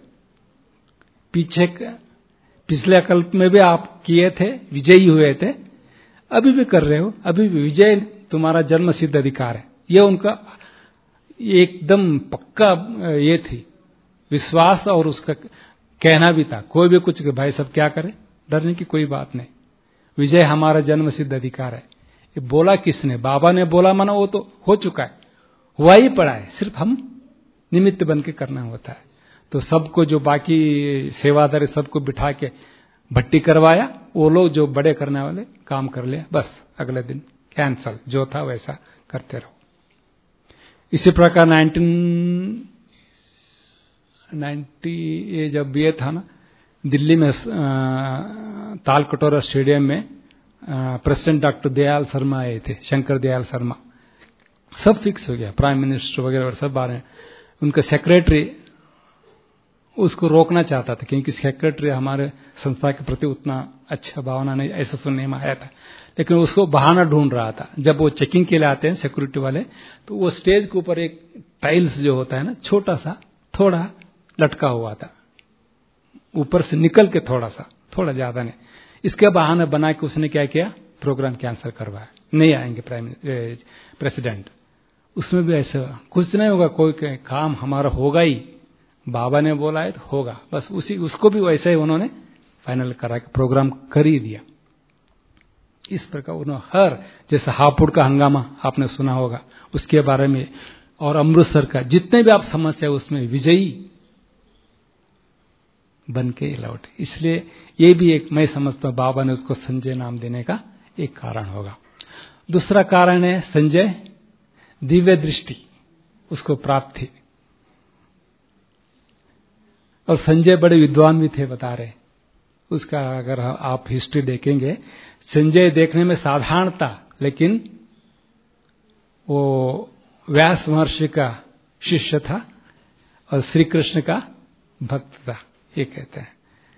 पिछले कल्प में भी आप किए थे, विजयी हुए थे, अभी भी कर रहे हो, अभी भी विजय तुम्हारा जन्म सिद्ध अधिकार है। ये उनका एकदम पक्का ये थी विश्वास, और उसका कहना भी था कोई भी कुछ भाई सब क्या करे, डरने की कोई बात नहीं, विजय हमारा जन्म सिद्ध अधिकार है। ये बोला किसने? बाबा ने बोला, माना वो तो हो चुका है, हुआ ही पड़ा है, सिर्फ हम निमित्त बन के करना होता है। तो सबको जो बाकी सेवादारी सबको बिठा के भट्टी करवाया, वो लोग जो बड़े करने वाले काम कर लिया, बस अगले दिन कैंसल, जो था वैसा करते रहो। इसी प्रकार 1990 जब ये था ना, दिल्ली में तालकटोरा स्टेडियम में प्रेसिडेंट डॉक्टर दयाल शर्मा आए थे, शंकर दयाल शर्मा। सब फिक्स हो गया, प्राइम मिनिस्टर वगैरह और सब आ रहे हैं। उनका सेक्रेटरी उसको रोकना चाहता था, क्योंकि सेक्रेटरी हमारे संस्था के प्रति उतना अच्छा भावना नहीं, ऐसा सुनने में आया था। लेकिन उसको बहाना ढूंढ रहा था। जब वो चेकिंग के लिए आते हैं सिक्योरिटी वाले, तो वो स्टेज के ऊपर एक टाइल्स जो होता है ना, छोटा सा थोड़ा लटका हुआ था, ऊपर से निकल के थोड़ा सा, थोड़ा ज्यादा नहीं। इसके बहाना बना के उसने क्या किया, प्रोग्राम कैंसिल करवाया, नहीं आएंगे प्रेसिडेंट। उसमें भी ऐसा कुछ नहीं होगा, कोई काम हमारा होगा ही, बाबा ने बोला है तो होगा, बस उसको भी वैसे ही उन्होंने फाइनल करा के प्रोग्राम कर ही दिया। इस प्रकार उन्होंने जैसे हापुड़ का हंगामा आपने सुना होगा, उसके बारे में, और अमृतसर का जितने भी आप समस्या उसमें विजयी बन के लौटे। इसलिए ये भी एक, मैं समझता हूं बाबा ने उसको संजय नाम देने का एक कारण होगा। दूसरा कारण है संजय दिव्य दृष्टि उसको प्राप्त थी, और संजय बड़े विद्वान भी थे बता रहे। उसका अगर आप हिस्ट्री देखेंगे, संजय देखने में साधारण था, लेकिन वो व्यास महर्षि का शिष्य था और श्री कृष्ण का भक्त था, ये कहते हैं।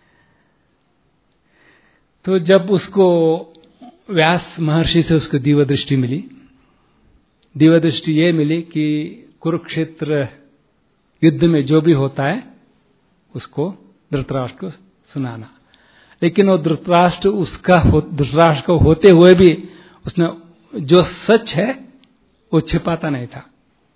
तो जब उसको व्यास महर्षि से उसको दिव्य दृष्टि मिली, दिव्य दृष्टि ये मिली कि कुरुक्षेत्र युद्ध में जो भी होता है उसको धृतराष्ट्र को सुनाना। लेकिन वो धृतराष्ट्र को होते हुए भी उसने जो सच है वो छिपाता नहीं था,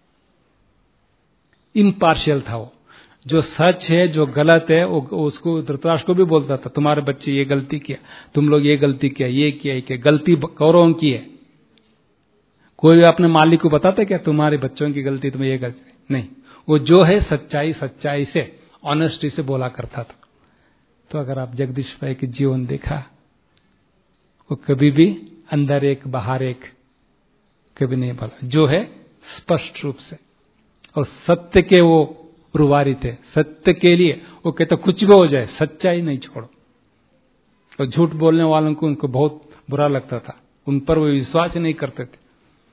इम्पार्शियल था वो। जो सच है, जो गलत है, वो उसको धृतराष्ट्र को भी बोलता था, तुम्हारे बच्चे ये गलती किया, तुम लोग ये गलती किया, ये किया, ये किया। गलती कौरवों की है। कोई भी अपने मालिक को बताता क्या तुम्हारे बच्चों की गलती, तुम्हें ये गलती नहीं। वो जो है सच्चाई, सच्चाई से, ऑनेस्टी से बोला करता था। तो अगर आप जगदीश भाई के जीवन देखा, वो कभी भी अंदर एक बाहर एक कभी नहीं बोला, जो है स्पष्ट रूप से। और सत्य के वो रुवारी थे, सत्य के लिए वो कहते कुछ भी हो जाए सच्चाई नहीं छोड़ो। और झूठ बोलने वालों को उनको बहुत बुरा लगता था, उन पर वो विश्वास ही नहीं करते थे।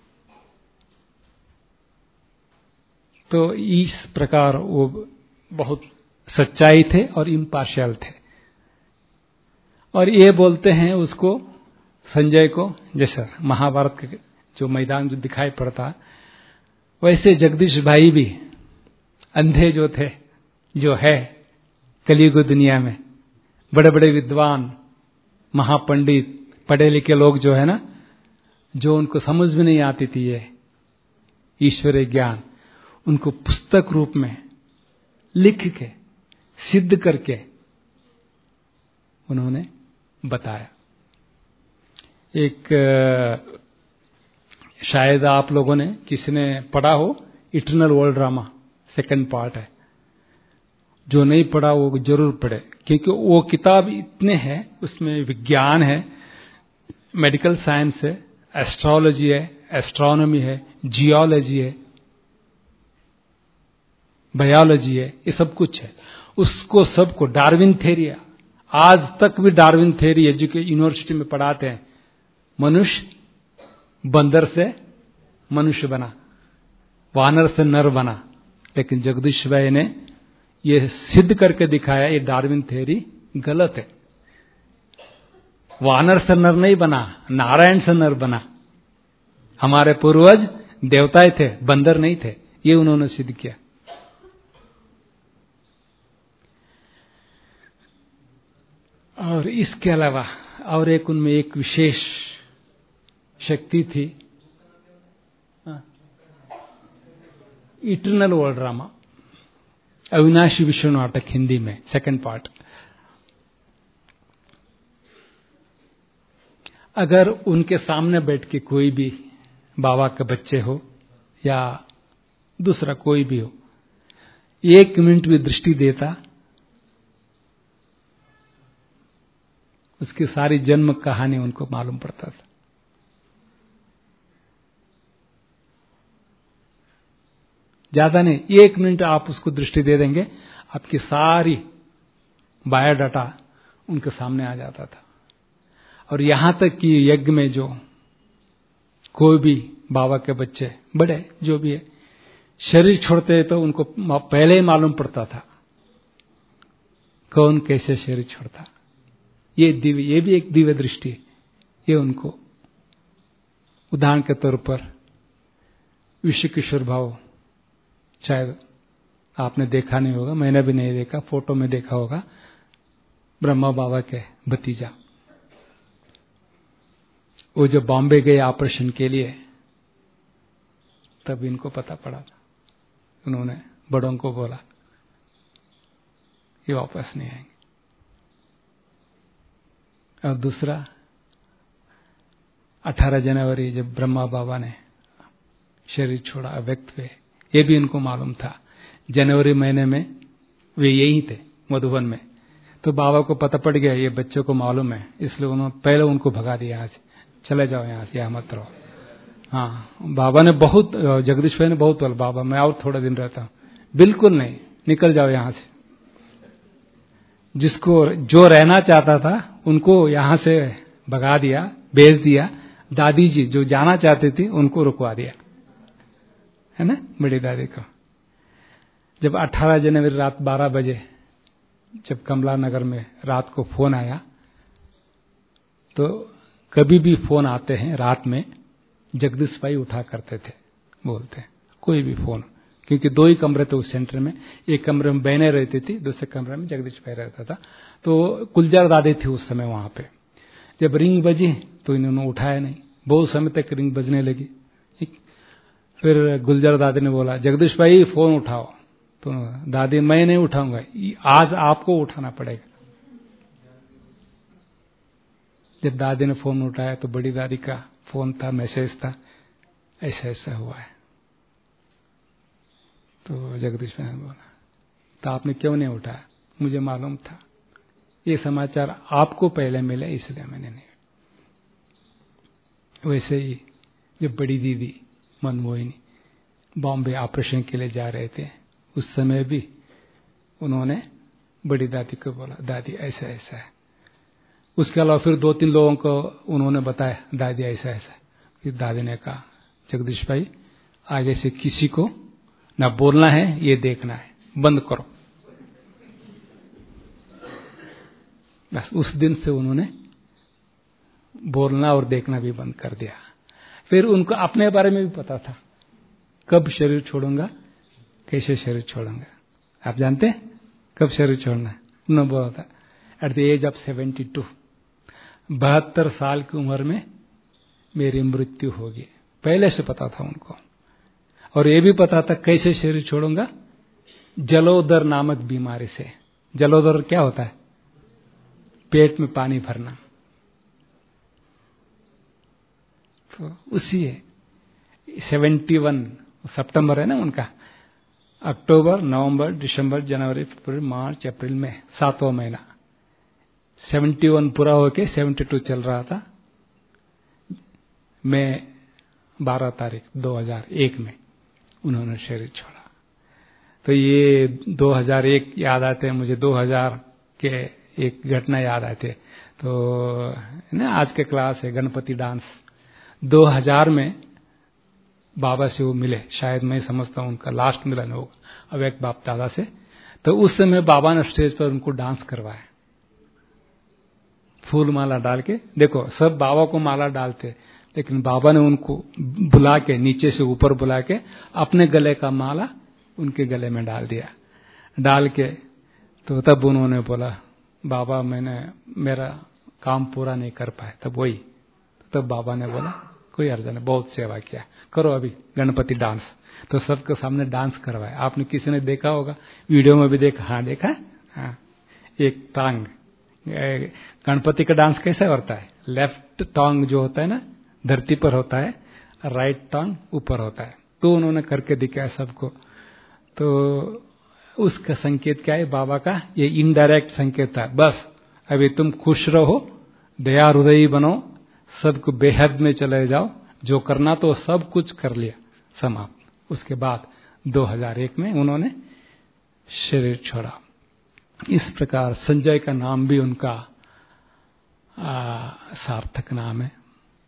तो इस प्रकार वो बहुत सच्चाई थे और इम्पार्शियल थे। और ये बोलते हैं उसको, संजय को, जैसा महाभारत के जो मैदान जो दिखाई पड़ता, वैसे जगदीश भाई भी अंधे जो थे, जो है कलियुग दुनिया में बड़े बड़े विद्वान, महापंडित, पढ़े लिखे लोग जो है ना, जो उनको समझ में नहीं आती थी ये ईश्वरीय ज्ञान, उनको पुस्तक रूप में लिख के सिद्ध करके उन्होंने बताया। एक शायद आप लोगों ने किसी ने पढ़ा हो, eternal world drama second part है। जो नहीं पढ़ा वो जरूर पढ़े, क्योंकि वो किताब इतने हैं, उसमें विज्ञान है, मेडिकल साइंस है, एस्ट्रोलॉजी है, एस्ट्रोनॉमी है, जियोलॉजी है, बायोलॉजी है, ये सब कुछ है। उसको सबको डार्विन थ्योरी, आज तक भी डार्विन थ्योरी यूनिवर्सिटी में पढ़ाते हैं। मनुष्य बंदर से मनुष्य बना, वानर से नर बना, लेकिन जगदीश भाई ने यह सिद्ध करके दिखाया ये डार्विन थ्योरी गलत है। वानर से नर नहीं बना, नारायण से नर बना। हमारे पूर्वज देवताएं थे, बंदर नहीं थे, ये उन्होंने सिद्ध किया। और इसके अलावा और एक उनमें एक विशेष शक्ति थी, इटर्नल वर्ल्ड ड्रामा, अविनाशी विश्व नाटक हिंदी में सेकंड पार्ट। अगर उनके सामने बैठ के कोई भी बाबा के बच्चे हो या दूसरा कोई भी हो, 1 मिनट भी दृष्टि देता, उसकी सारी जन्म कहानी उनको मालूम पड़ता था। ज्यादा नहीं, 1 मिनट आप उसको दृष्टि दे देंगे, आपकी सारी बायोडाटा उनके सामने आ जाता था। और यहां तक कि यज्ञ में जो कोई भी बाबा के बच्चे बड़े जो भी है शरीर छोड़ते तो उनको पहले ही मालूम पड़ता था कौन कैसे शरीर छोड़ता। ये भी एक दिव्य दृष्टि है। ये उनको उदाहरण के तौर पर विश्व किशोर भाव, शायद आपने देखा नहीं होगा, मैंने भी नहीं देखा, फोटो में देखा होगा, ब्रह्मा बाबा के भतीजा। वो जब बॉम्बे गए ऑपरेशन के लिए, तब इनको पता पड़ा था। उन्होंने बड़ों को बोला ये वापस नहीं आएंगे। और दूसरा 18 जनवरी जब ब्रह्मा बाबा ने शरीर छोड़ा, व्यक्त हुए, ये भी इनको मालूम था। जनवरी महीने में वे यही थे मधुबन में, तो बाबा को पता पड़ गया ये बच्चों को मालूम है, इसलिए उन्होंने पहले उनको भगा दिया, यहाँ से चले जाओ, यहाँ से यहाँ मत रहो। हाँ, बाबा ने बहुत, जगदीश भाई ने बहुत बोला, बाबा मैं और थोड़ा दिन रहता हूँ। बिल्कुल नहीं, निकल जाओ यहाँ से। जिसको जो रहना चाहता था उनको यहाँ से भगा दिया, भेज दिया। दादी जी जो जाना चाहती थी उनको रुकवा दिया, है ना, बड़ी दादी को। जब 18 जनवरी रात 12 बजे जब कमला नगर में रात को फोन आया, तो कभी भी फोन आते हैं रात में जगदीश भाई उठा करते थे, बोलते कोई भी फोन, क्योंकि 2 ही कमरे थे उस सेंटर में। एक कमरे में बहनें रहती थी, दूसरे कमरे में जगदीश भाई रहता था। तो गुलजार दादी थी उस समय वहां पे। जब रिंग बजी तो इन्होंने उठाया नहीं, बहुत समय तक रिंग बजने लगी। फिर गुलजार दादी ने बोला जगदीश भाई फोन उठाओ, तो दादी मैं नहीं उठाऊंगा, आज आपको उठाना पड़ेगा। जब दादी ने फोन उठाया तो बड़ी दादी का फोन था, मैसेज था, ऐसा ऐसा हुआ है। तो जगदीश भाई ने बोला तो आपने क्यों नहीं उठाया? मुझे मालूम था ये समाचार आपको पहले मिले, इसलिए मैंने नहीं। वैसे ही जब बड़ी दीदी मनमोहिनी बॉम्बे ऑपरेशन के लिए जा रहे थे, उस समय भी उन्होंने बड़ी दादी को बोला दादी ऐसा ऐसा है। उसके अलावा फिर 2-3 लोगों को उन्होंने बताया दादी ऐसा ऐसा है। फिर दादी ने कहा जगदीश भाई आगे से किसी को ना बोलना है, ये देखना है, बंद करो। बस उस दिन से उन्होंने बोलना और देखना भी बंद कर दिया। फिर उनको अपने बारे में भी पता था, कब शरीर छोड़ूंगा, कैसे शरीर छोड़ूंगा। आप जानते हैं कब शरीर छोड़ना है? उन्होंने बोला था एट द एज ऑफ 72, 72 साल की उम्र में मेरी मृत्यु होगी। पहले से पता था उनको। और ये भी पता था कैसे शरीर छोड़ूंगा, जलोदर नामक बीमारी से। जलोदर क्या होता है? पेट में पानी भरना। तो उसी 71 सितंबर है ना उनका, अक्टूबर, नवंबर, दिसंबर, जनवरी, फरवरी, मार्च, अप्रैल में 7वां महीना। 71 पूरा होके 72 चल रहा था। मई 12 तारीख 2001 में उन्होंने शरीर छोड़ा। तो ये 2001 याद आते हैं मुझे, 2000 के एक घटना याद आते। तो ना आज के क्लास है गणपति डांस, 2000 में बाबा से वो मिले, शायद मैं समझता हूँ उनका लास्ट मिलन होगा अवैध बाप दादा से। तो उस समय बाबा ने स्टेज पर उनको डांस करवाया, फूल माला डाल के। देखो सब बाबा को माला डालते, लेकिन बाबा ने उनको बुला के, नीचे से ऊपर बुला के अपने गले का माला उनके गले में डाल दिया। डाल के तो तब उन्होंने बोला, बाबा मैंने मेरा काम पूरा नहीं कर पाए। तब वही, तब बाबा ने बोला कोई अर्ज नहीं, बहुत सेवा किया, करो अभी गणपति डांस। तो सबके सामने डांस करवाया। आपने किसी ने देखा होगा, वीडियो में भी देखा? हाँ देखा। हाँ, एक टांग, गणपति का डांस कैसा होता है? लेफ्ट टांग जो होता है ना धरती पर होता है, राइट टांग ऊपर होता है। तो उन्होंने करके दिखाया सबको। तो उसका संकेत क्या है बाबा का? ये इनडायरेक्ट संकेत है, बस अभी तुम खुश रहो, दया हृदयी बनो, सबको बेहद में चले जाओ, जो करना तो सब कुछ कर लिया, समाप्त। उसके बाद 2001 में उन्होंने शरीर छोड़ा। इस प्रकार संजय का नाम भी उनका सार्थक नाम है।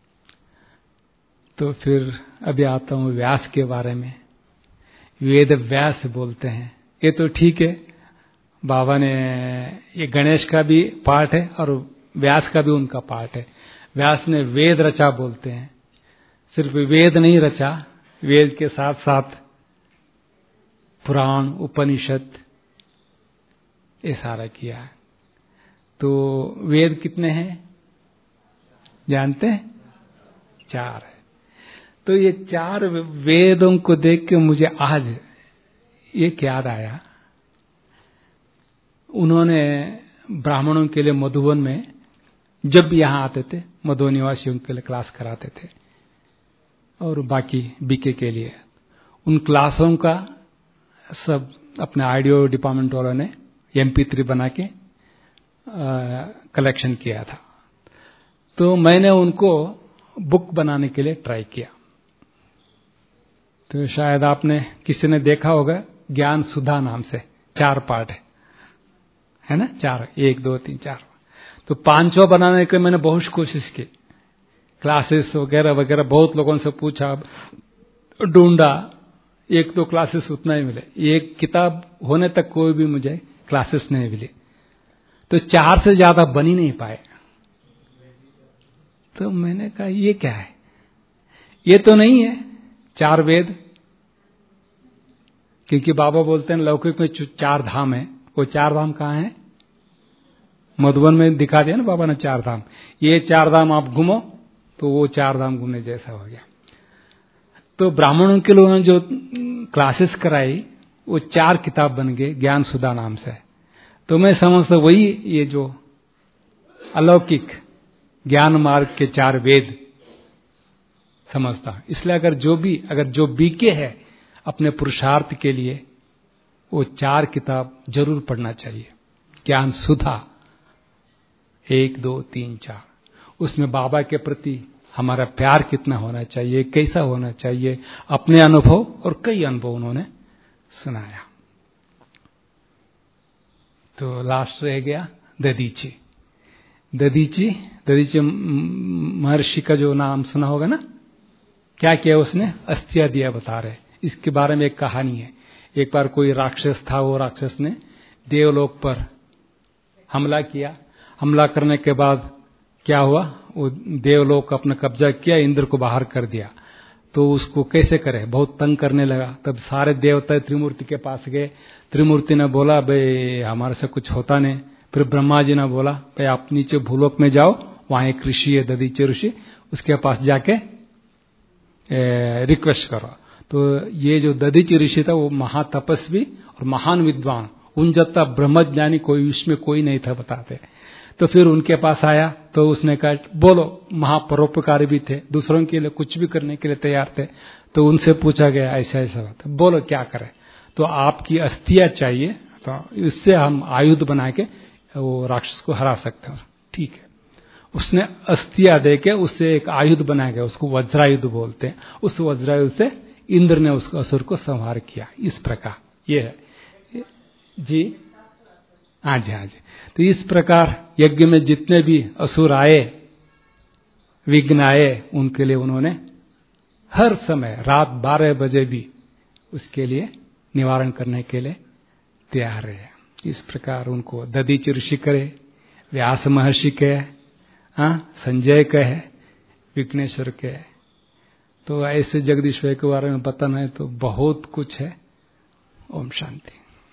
तो फिर अभी आता हूं व्यास के बारे में। वेद व्यास बोलते हैं, ये तो ठीक है, बाबा ने, ये गणेश का भी पार्ट है और व्यास का भी उनका पार्ट है। व्यास ने वेद रचा बोलते हैं, सिर्फ वेद नहीं रचा, वेद के साथ साथ पुराण उपनिषद ये सारा किया। तो वेद कितने हैं जानते हैं? 4 है। तो ये 4 वेदों को देख के मुझे आज ये याद आया, उन्होंने ब्राह्मणों के लिए मधुबन में जब भी यहाँ आते थे, मधुबन निवासियों के लिए क्लास कराते थे, और बाकी बीके के लिए उन क्लासों का सब अपने ऑडियो डिपार्टमेंट वालों ने MP3 बना के कलेक्शन किया था। तो मैंने उनको बुक बनाने के लिए ट्राई किया। तो शायद आपने किसी ने देखा होगा, ज्ञान सुधा नाम से 4 पार्ट है ना, 4, 1 2 3 4। तो 5वां बनाने के मैंने बहुत कोशिश की, क्लासेस वगैरह वगैरह बहुत लोगों से पूछा, ढूंढा, 1-2 क्लासेस उतना ही मिले। एक किताब होने तक कोई भी मुझे क्लासेस नहीं मिली। तो 4 से ज्यादा बन ही नहीं पाए। तो मैंने कहा ये क्या है, ये तो नहीं है 4 वेद, क्योंकि बाबा बोलते हैं लौकिक में 4 धाम है। वो 4 धाम कहाँ है? मधुबन में दिखा दिया ना बाबा ने 4 धाम। ये 4 धाम आप घूमो तो वो 4 धाम घूमने जैसा हो गया। तो ब्राह्मणों के लोगों ने जो क्लासेस कराई वो 4 किताब बन गए ज्ञान सुधा नाम से। तो मैं समझता वही ये जो अलौकिक ज्ञान मार्ग के 4 वेद समझता हूं। इसलिए अगर जो बीके है अपने पुरुषार्थ के लिए, वो 4 किताब जरूर पढ़ना चाहिए। ज्ञान सुधा 1 2 3 4, उसमें बाबा के प्रति हमारा प्यार कितना होना चाहिए, कैसा होना चाहिए, अपने अनुभव और कई अनुभव उन्होंने सुनाया। तो लास्ट रह गया दधीची। दधीची महर्षि का जो नाम सुना होगा ना, क्या किया उसने? अस्थियां दिया बता रहे। इसके बारे में एक कहानी है। एक बार कोई राक्षस था, वो राक्षस ने देवलोक पर हमला किया। हमला करने के बाद क्या हुआ, वो देवलोक अपना कब्जा किया, इंद्र को बाहर कर दिया। तो उसको कैसे करे, बहुत तंग करने लगा। तब सारे देवता त्रिमूर्ति के पास गए। त्रिमूर्ति ने बोला भाई हमारे से कुछ होता नहीं। फिर ब्रह्मा जी ने बोला भाई आप नीचे भूलोक में जाओ, वहां एक ऋषि है दधीची ऋषि, उसके पास जाके रिक्वेस्ट करो। तो ये जो दधीची ऋषि था वो महातपस्वी और महान विद्वान, उन जब ब्रह्मज्ञानी कोई उसमें कोई नहीं था बताते। तो फिर उनके पास आया तो उसने कहा बोलो, महापरोपकारी भी थे, दूसरों के लिए कुछ भी करने के लिए तैयार थे। तो उनसे पूछा गया ऐसा ऐसा बात, बोलो क्या करें। तो आपकी अस्थियां चाहिए, तो इससे हम आयुध बना के वो राक्षस को हरा सकते हैं। ठीक है, उसने अस्थियां देके उससे एक आयुध बनाया गया, उसको वज्रायुध बोलते हैं। उस वज्रायुध से इंद्र ने उसको असुर को संहार किया। इस प्रकार ये है जी। हाँ जी, हाँ जी। तो इस प्रकार यज्ञ में जितने भी असुर आए, विघ्न आए, उनके लिए उन्होंने हर समय रात 12 बजे भी उसके लिए निवारण करने के लिए तैयार रहे। इस प्रकार उनको दधीचि ऋषि करे, व्यास महर्षि कहे, संजय कहे, विघ्नेश्वर कहे। तो ऐसे जगदीश्वर के बारे में बताना है तो बहुत कुछ है। ओम शांति।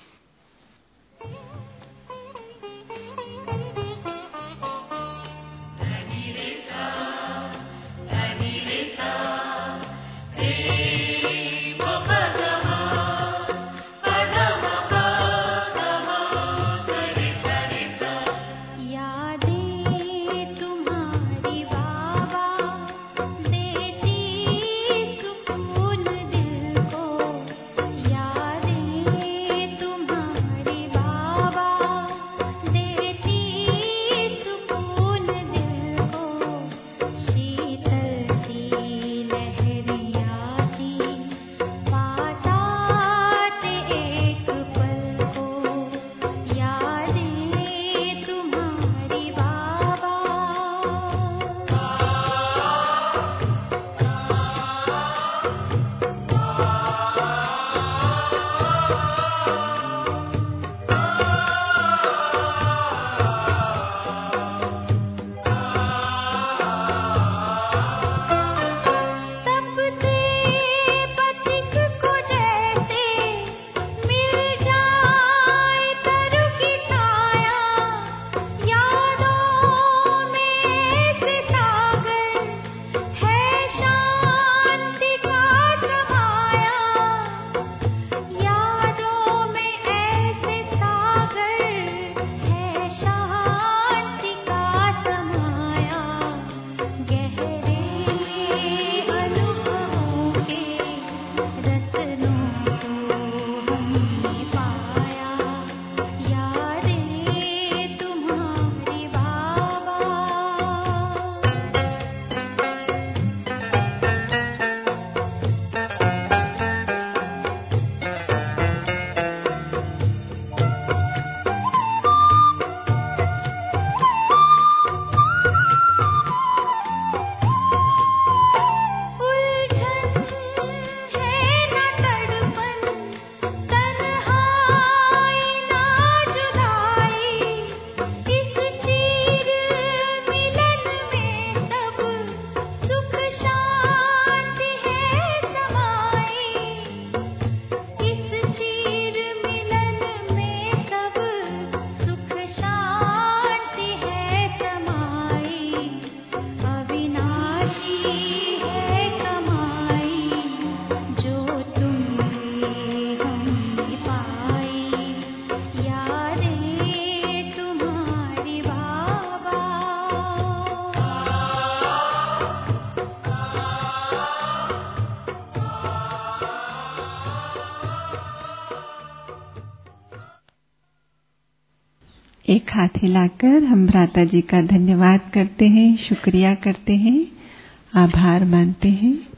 एक हाथ हिलाकर हम भ्राता जी का धन्यवाद करते हैं, शुक्रिया करते हैं, आभार मानते हैं।